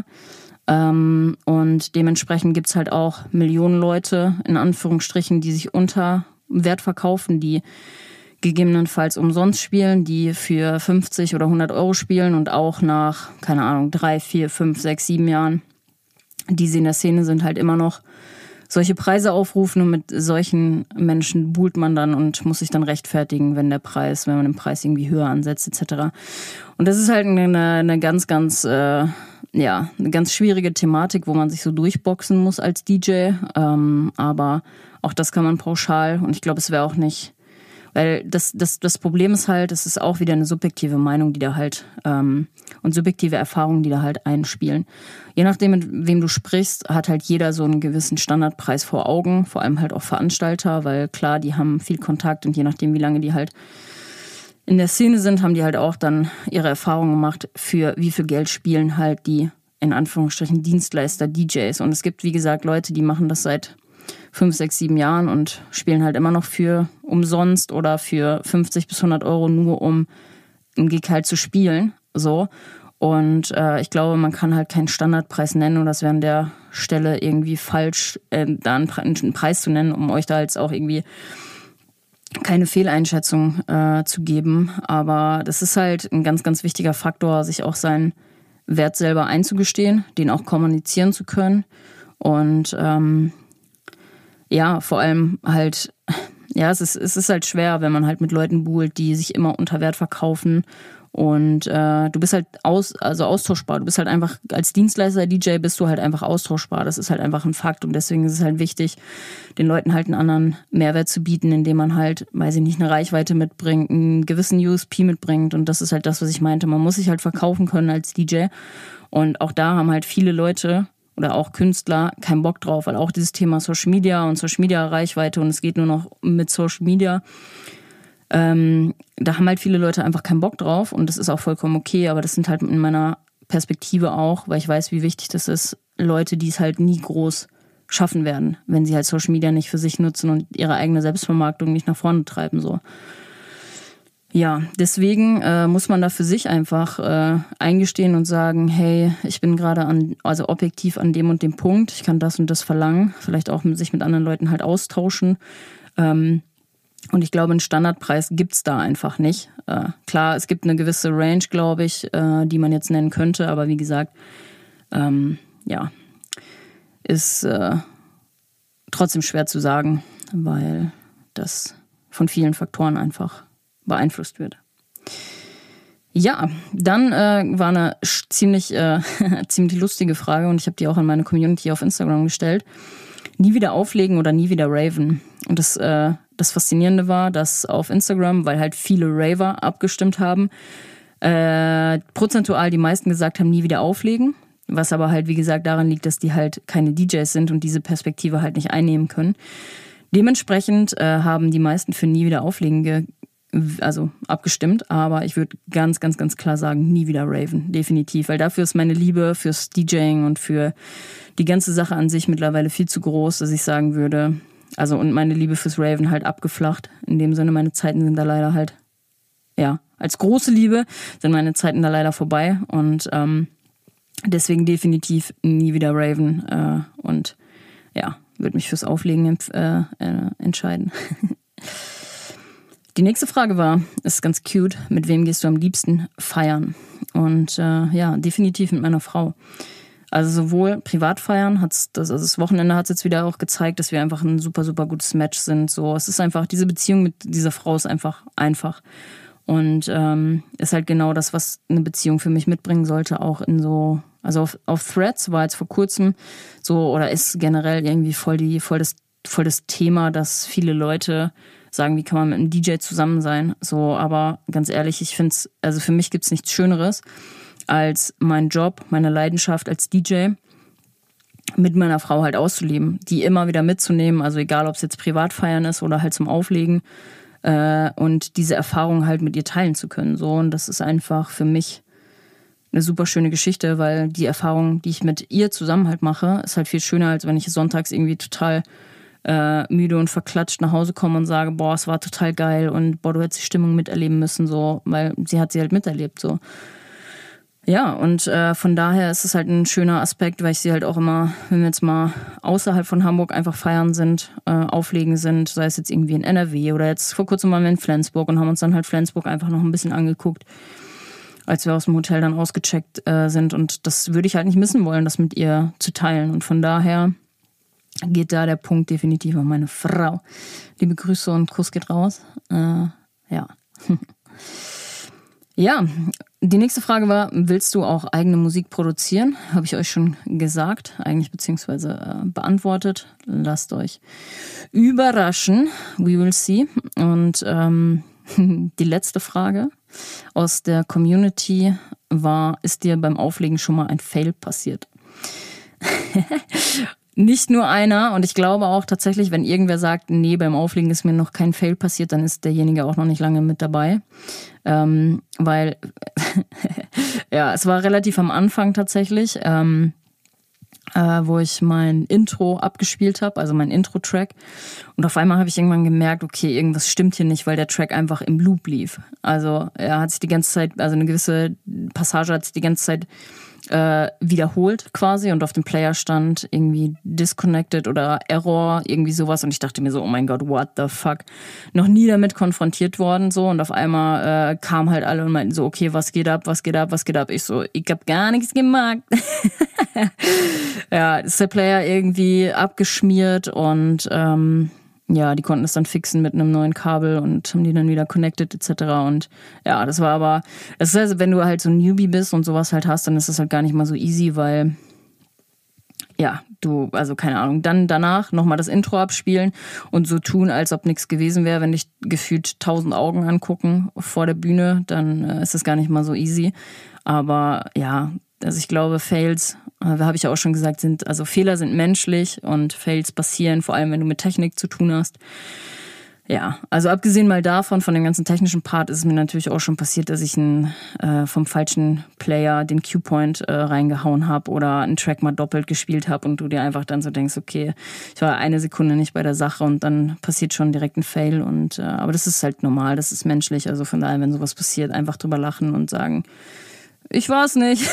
Und dementsprechend gibt's halt auch Millionen Leute, in Anführungsstrichen, die sich unter Wert verkaufen, die gegebenenfalls umsonst spielen, die für 50 oder 100 Euro spielen und auch nach, keine Ahnung, 3, 4, 5, 6, 7 Jahren, die sie in der Szene sind, halt immer noch solche Preise aufrufen, und mit solchen Menschen buhlt man dann und muss sich dann rechtfertigen, wenn man den Preis irgendwie höher ansetzt etc. Und das ist halt eine ganz, ganz eine ganz schwierige Thematik, wo man sich so durchboxen muss als DJ. Aber auch das kann man pauschal, und ich glaube, es wäre auch nicht, weil das Problem ist halt, es ist auch wieder eine subjektive Meinung, die da halt und subjektive Erfahrungen, die da halt einspielen. Je nachdem, mit wem du sprichst, hat halt jeder so einen gewissen Standardpreis vor Augen, vor allem halt auch Veranstalter, weil klar, die haben viel Kontakt, und je nachdem, wie lange die halt in der Szene sind, haben die halt auch dann ihre Erfahrungen gemacht, für wie viel Geld spielen halt die, in Anführungsstrichen, Dienstleister, DJs. Und es gibt, wie gesagt, Leute, die machen das seit 5, 6, 7 Jahren und spielen halt immer noch für umsonst oder für 50 bis 100 Euro nur, um einen Gig halt zu spielen. So. Und ich glaube, man kann halt keinen Standardpreis nennen, und das wäre an der Stelle irgendwie falsch, da einen Preis zu nennen, um euch da jetzt auch irgendwie keine Fehleinschätzung zu geben. Aber das ist halt ein ganz, ganz wichtiger Faktor, sich auch seinen Wert selber einzugestehen, den auch kommunizieren zu können. Und vor allem halt, es ist halt schwer, wenn man halt mit Leuten buhlt, die sich immer unter Wert verkaufen. Und du bist halt austauschbar. Du bist halt einfach, als Dienstleister-DJ bist du halt einfach austauschbar. Das ist halt einfach ein Fakt. Und deswegen ist es halt wichtig, den Leuten halt einen anderen Mehrwert zu bieten, indem man halt, weiß ich nicht, eine Reichweite mitbringt, einen gewissen USP mitbringt. Und das ist halt das, was ich meinte. Man muss sich halt verkaufen können als DJ. Und auch da haben halt viele Leute oder auch Künstler keinen Bock drauf, weil auch dieses Thema Social Media und Social Media Reichweite, und es geht nur noch mit Social Media, da haben halt viele Leute einfach keinen Bock drauf, und das ist auch vollkommen okay, aber das sind halt in meiner Perspektive auch, weil ich weiß, wie wichtig das ist, Leute, die es halt nie groß schaffen werden, wenn sie halt Social Media nicht für sich nutzen und ihre eigene Selbstvermarktung nicht nach vorne treiben, so. Ja, deswegen muss man da für sich einfach eingestehen und sagen, hey, ich bin gerade objektiv an dem und dem Punkt, ich kann das und das verlangen, vielleicht auch sich mit anderen Leuten halt austauschen. Und ich glaube, einen Standardpreis gibt's da einfach nicht. Klar, es gibt eine gewisse Range, glaube ich, die man jetzt nennen könnte, aber wie gesagt, ist trotzdem schwer zu sagen, weil das von vielen Faktoren einfach beeinflusst wird. Ja, dann war eine ziemlich lustige Frage, und ich habe die auch an meine Community auf Instagram gestellt. Nie wieder auflegen oder nie wieder raven? Und das Faszinierende war, dass auf Instagram, weil halt viele Raver abgestimmt haben, prozentual die meisten gesagt haben, nie wieder auflegen. Was aber halt, wie gesagt, daran liegt, dass die halt keine DJs sind und diese Perspektive halt nicht einnehmen können. Dementsprechend haben die meisten für nie wieder auflegen abgestimmt, aber ich würde ganz, ganz, ganz klar sagen, nie wieder raven, definitiv, weil dafür ist meine Liebe fürs DJing und für die ganze Sache an sich mittlerweile viel zu groß, dass ich sagen würde, und meine Liebe fürs Raven halt abgeflacht. In dem Sinne, meine Zeiten sind da leider halt, als große Liebe sind meine Zeiten da leider vorbei, und deswegen definitiv nie wieder raven und würde mich fürs Auflegen entscheiden. Die nächste Frage ist ganz cute, mit wem gehst du am liebsten feiern? Und definitiv mit meiner Frau. Also sowohl Privatfeiern das Wochenende hat es jetzt wieder auch gezeigt, dass wir einfach ein super, super gutes Match sind. So, es ist einfach, diese Beziehung mit dieser Frau ist einfach. Und ist halt genau das, was eine Beziehung für mich mitbringen sollte, auch in so, also auf Threads war jetzt vor kurzem so, oder ist generell irgendwie voll das Thema, dass viele Leute sagen, wie kann man mit einem DJ zusammen sein? So, aber ganz ehrlich, ich finde es, also für mich gibt's nichts Schöneres, als meinen Job, meine Leidenschaft als DJ mit meiner Frau halt auszuleben, die immer wieder mitzunehmen, also egal, ob es jetzt Privatfeiern ist oder halt zum Auflegen und diese Erfahrung halt mit ihr teilen zu können. So, und das ist einfach für mich eine super schöne Geschichte, weil die Erfahrung, die ich mit ihr zusammen halt mache, ist halt viel schöner, als wenn ich sonntags irgendwie total müde und verklatscht nach Hause komme und sage, boah, es war total geil und boah, du hättest die Stimmung miterleben müssen, so, weil sie hat sie halt miterlebt, so. Ja, und von daher ist es halt ein schöner Aspekt, weil ich sie halt auch immer, wenn wir jetzt mal außerhalb von Hamburg einfach feiern sind, auflegen sind, sei es jetzt irgendwie in NRW oder jetzt vor kurzem waren wir in Flensburg und haben uns dann halt Flensburg einfach noch ein bisschen angeguckt, als wir aus dem Hotel dann ausgecheckt sind. Und das würde ich halt nicht missen wollen, das mit ihr zu teilen. Und von daher geht da der Punkt definitiv an meine Frau. Liebe Grüße und Kuss geht raus. Ja. Ja, die nächste Frage war, willst du auch eigene Musik produzieren? Habe ich euch schon gesagt, eigentlich beziehungsweise beantwortet. Lasst euch überraschen. We will see. Und die letzte Frage aus der Community war, ist dir beim Auflegen schon mal ein Fail passiert? Nicht nur einer, und ich glaube auch tatsächlich, wenn irgendwer sagt, nee, beim Auflegen ist mir noch kein Fail passiert, dann ist derjenige auch noch nicht lange mit dabei. Weil, ja, es war relativ am Anfang tatsächlich, wo ich mein Intro abgespielt habe, also mein Intro-Track. Und auf einmal habe ich irgendwann gemerkt, okay, irgendwas stimmt hier nicht, weil der Track einfach im Loop lief. Also er hat sich die ganze Zeit, also eine gewisse Passage hat sich die ganze Zeit wiederholt quasi und auf dem Player stand irgendwie disconnected oder Error, irgendwie sowas und ich dachte mir so, oh mein Gott, what the fuck, noch nie damit konfrontiert worden so und auf einmal kamen halt alle und meinten so, okay, was geht ab, ich so, ich hab gar nichts gemacht. Ja, ist der Player irgendwie abgeschmiert und ja, die konnten es dann fixen mit einem neuen Kabel und haben die dann wieder connected etc. Und ja, das war aber, das ist also, wenn du halt so ein Newbie bist und sowas halt hast, dann ist das halt gar nicht mal so easy, weil ja, du, also keine Ahnung, dann danach nochmal das Intro abspielen und so tun, als ob nichts gewesen wäre, wenn dich gefühlt 1000 Augen angucken vor der Bühne, dann ist das gar nicht mal so easy. Aber ja, also ich glaube, Fails, habe ich ja auch schon gesagt, also Fehler sind menschlich und Fails passieren, vor allem wenn du mit Technik zu tun hast. Ja, also abgesehen mal davon, von dem ganzen technischen Part, ist es mir natürlich auch schon passiert, dass ich vom falschen Player den Cue-Point reingehauen habe oder einen Track mal doppelt gespielt habe und du dir einfach dann so denkst, okay, ich war eine Sekunde nicht bei der Sache und dann passiert schon direkt ein Fail. Und aber das ist halt normal, das ist menschlich. Also von daher, wenn sowas passiert, einfach drüber lachen und sagen, ich war's nicht.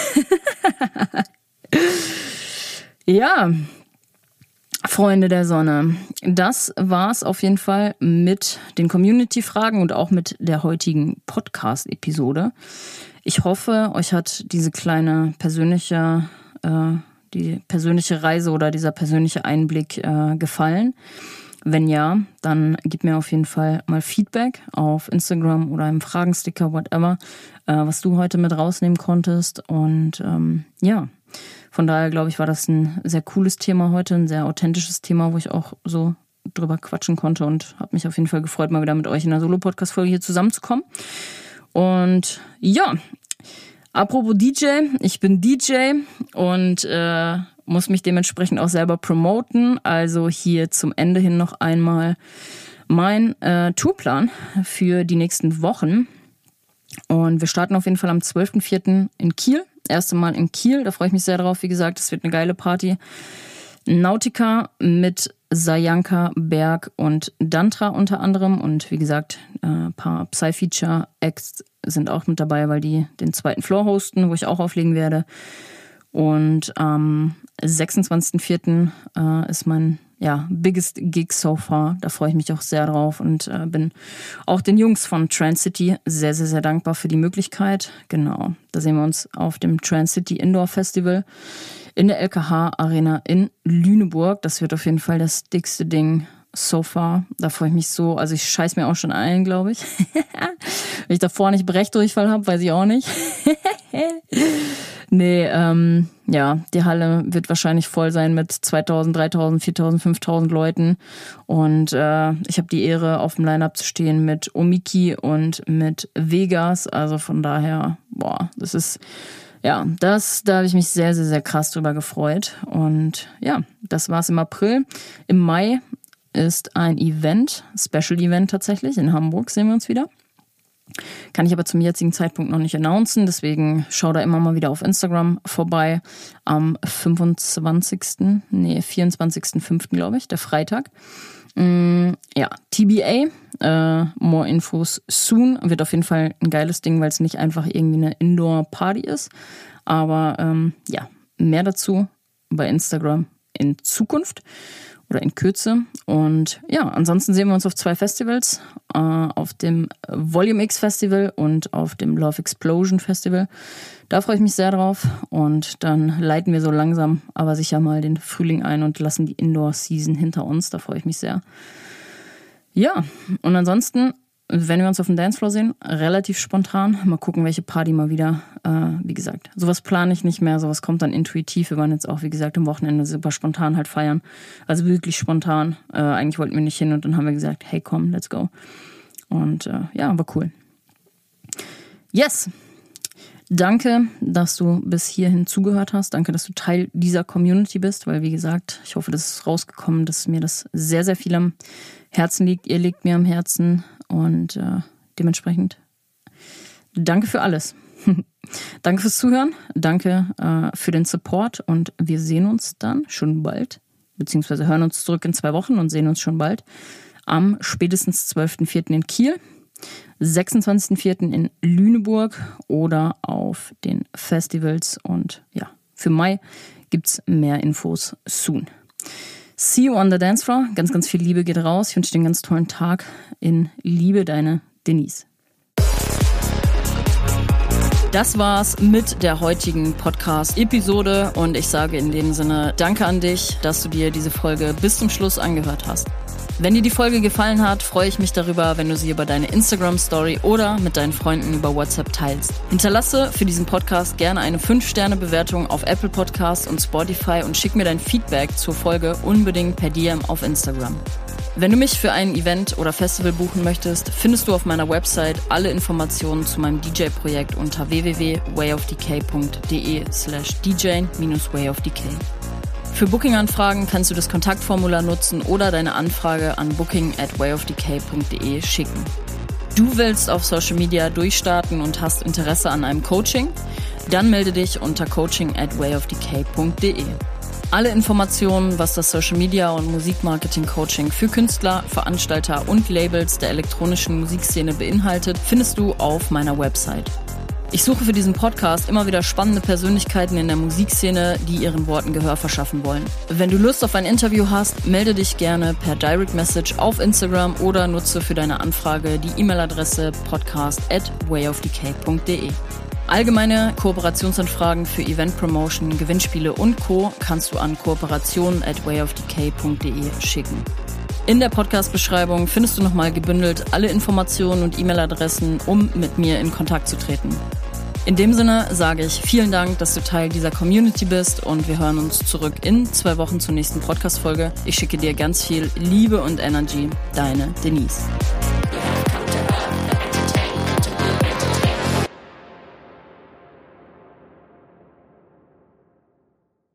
Ja, Freunde der Sonne, das war's auf jeden Fall mit den Community-Fragen und auch mit der heutigen Podcast-Episode. Ich hoffe, euch hat diese kleine die persönliche Reise oder dieser persönliche Einblick gefallen. Wenn ja, dann gib mir auf jeden Fall mal Feedback auf Instagram oder im Fragensticker, whatever, was du heute mit rausnehmen konntest. Und ja, von daher glaube ich, war das ein sehr cooles Thema heute, ein sehr authentisches Thema, wo ich auch so drüber quatschen konnte und habe mich auf jeden Fall gefreut, mal wieder mit euch in einer Solo-Podcast-Folge hier zusammenzukommen. Und ja, apropos DJ, ich bin DJ und muss mich dementsprechend auch selber promoten. Also hier zum Ende hin noch einmal mein Tourplan für die nächsten Wochen. Und wir starten auf jeden Fall am 12.04. in Kiel. Erste Mal in Kiel, da freue ich mich sehr drauf. Wie gesagt, es wird eine geile Party. Nautica mit Sayanka, Berg und Dantra unter anderem. Und wie gesagt, ein paar Psy-Feature-Acts sind auch mit dabei, weil die den zweiten Floor hosten, wo ich auch auflegen werde. Und am 26.04. Ist mein biggest Gig so far. Da freue ich mich auch sehr drauf und bin auch den Jungs von Trans City sehr, sehr, sehr dankbar für die Möglichkeit. Genau, da sehen wir uns auf dem Trans City Indoor Festival in der LKH Arena in Lüneburg. Das wird auf jeden Fall das dickste Ding so far. Da freue ich mich so. Also ich scheiß mir auch schon ein, glaube ich. Wenn ich davor nicht Brechdurchfall habe, weiß ich auch nicht. Nee, die Halle wird wahrscheinlich voll sein mit 2000, 3000, 4000, 5000 Leuten. Und ich habe die Ehre, auf dem Line-Up zu stehen mit Omiki und mit Vegas. Also von daher, das ist... Ja, da habe ich mich sehr, sehr, sehr krass drüber gefreut. Und ja, das war's im April. Im Mai ist ein Event, Special Event tatsächlich. In Hamburg sehen wir uns wieder. Kann ich aber zum jetzigen Zeitpunkt noch nicht announcen. Deswegen schau da immer mal wieder auf Instagram vorbei. Am 24.05. glaube ich, der Freitag. TBA, more infos soon, wird auf jeden Fall ein geiles Ding, weil es nicht einfach irgendwie eine Indoor-Party ist, aber mehr dazu bei Instagram in Zukunft oder in Kürze. Und ja, ansonsten sehen wir uns auf 2 Festivals, auf dem Volume X Festival und auf dem Love Explosion Festival. Da freue ich mich sehr drauf und dann leiten wir so langsam, aber sicher mal den Frühling ein und lassen die Indoor-Season hinter uns. Da freue ich mich sehr. Ja, und ansonsten, wenn wir uns auf dem Dancefloor sehen, relativ spontan. Mal gucken, welche Party mal wieder, wie gesagt, sowas plane ich nicht mehr, sowas kommt dann intuitiv. Wir waren jetzt auch, wie gesagt, am Wochenende super spontan halt feiern. Also wirklich spontan. Eigentlich wollten wir nicht hin und dann haben wir gesagt, hey komm, let's go. Und war cool. Yes! Danke, dass du bis hierhin zugehört hast. Danke, dass du Teil dieser Community bist, weil wie gesagt, ich hoffe, das ist rausgekommen, dass mir das sehr, sehr viel am Herzen liegt. Ihr liegt mir am Herzen und dementsprechend danke für alles. Danke fürs Zuhören, danke für den Support und wir sehen uns dann schon bald, beziehungsweise hören uns zurück in 2 Wochen und sehen uns schon bald am spätestens 12.04. in Kiel. 26.04. in Lüneburg oder auf den Festivals. Und ja, für Mai gibt's mehr Infos soon. See you on the dance floor. Ganz, ganz viel Liebe geht raus. Ich wünsche dir einen ganz tollen Tag. In Liebe, deine Denise. Das war's mit der heutigen Podcast-Episode und ich sage in dem Sinne danke an dich, dass du dir diese Folge bis zum Schluss angehört hast. Wenn dir die Folge gefallen hat, freue ich mich darüber, wenn du sie über deine Instagram-Story oder mit deinen Freunden über WhatsApp teilst. Hinterlasse für diesen Podcast gerne eine 5-Sterne-Bewertung auf Apple Podcasts und Spotify und schick mir dein Feedback zur Folge unbedingt per DM auf Instagram. Wenn du mich für ein Event oder Festival buchen möchtest, findest du auf meiner Website alle Informationen zu meinem DJ-Projekt unter www.wayofdk.de/dj-wayofdk. Für Booking-Anfragen kannst du das Kontaktformular nutzen oder deine Anfrage an booking@wayofdk.de schicken. Du willst auf Social Media durchstarten und hast Interesse an einem Coaching? Dann melde dich unter coaching@wayofdk.de. Alle Informationen, was das Social Media und Musikmarketing-Coaching für Künstler, Veranstalter und Labels der elektronischen Musikszene beinhaltet, findest du auf meiner Website. Ich suche für diesen Podcast immer wieder spannende Persönlichkeiten in der Musikszene, die ihren Worten Gehör verschaffen wollen. Wenn du Lust auf ein Interview hast, melde dich gerne per Direct Message auf Instagram oder nutze für deine Anfrage die E-Mail-Adresse podcast@wayofdk.de. Allgemeine Kooperationsanfragen für Event Promotion, Gewinnspiele und Co. kannst du an kooperation@wayofdk.de schicken. In der Podcast-Beschreibung findest du nochmal gebündelt alle Informationen und E-Mail-Adressen, um mit mir in Kontakt zu treten. In dem Sinne sage ich vielen Dank, dass du Teil dieser Community bist und wir hören uns zurück in 2 Wochen zur nächsten Podcast-Folge. Ich schicke dir ganz viel Liebe und Energy. Deine Denise.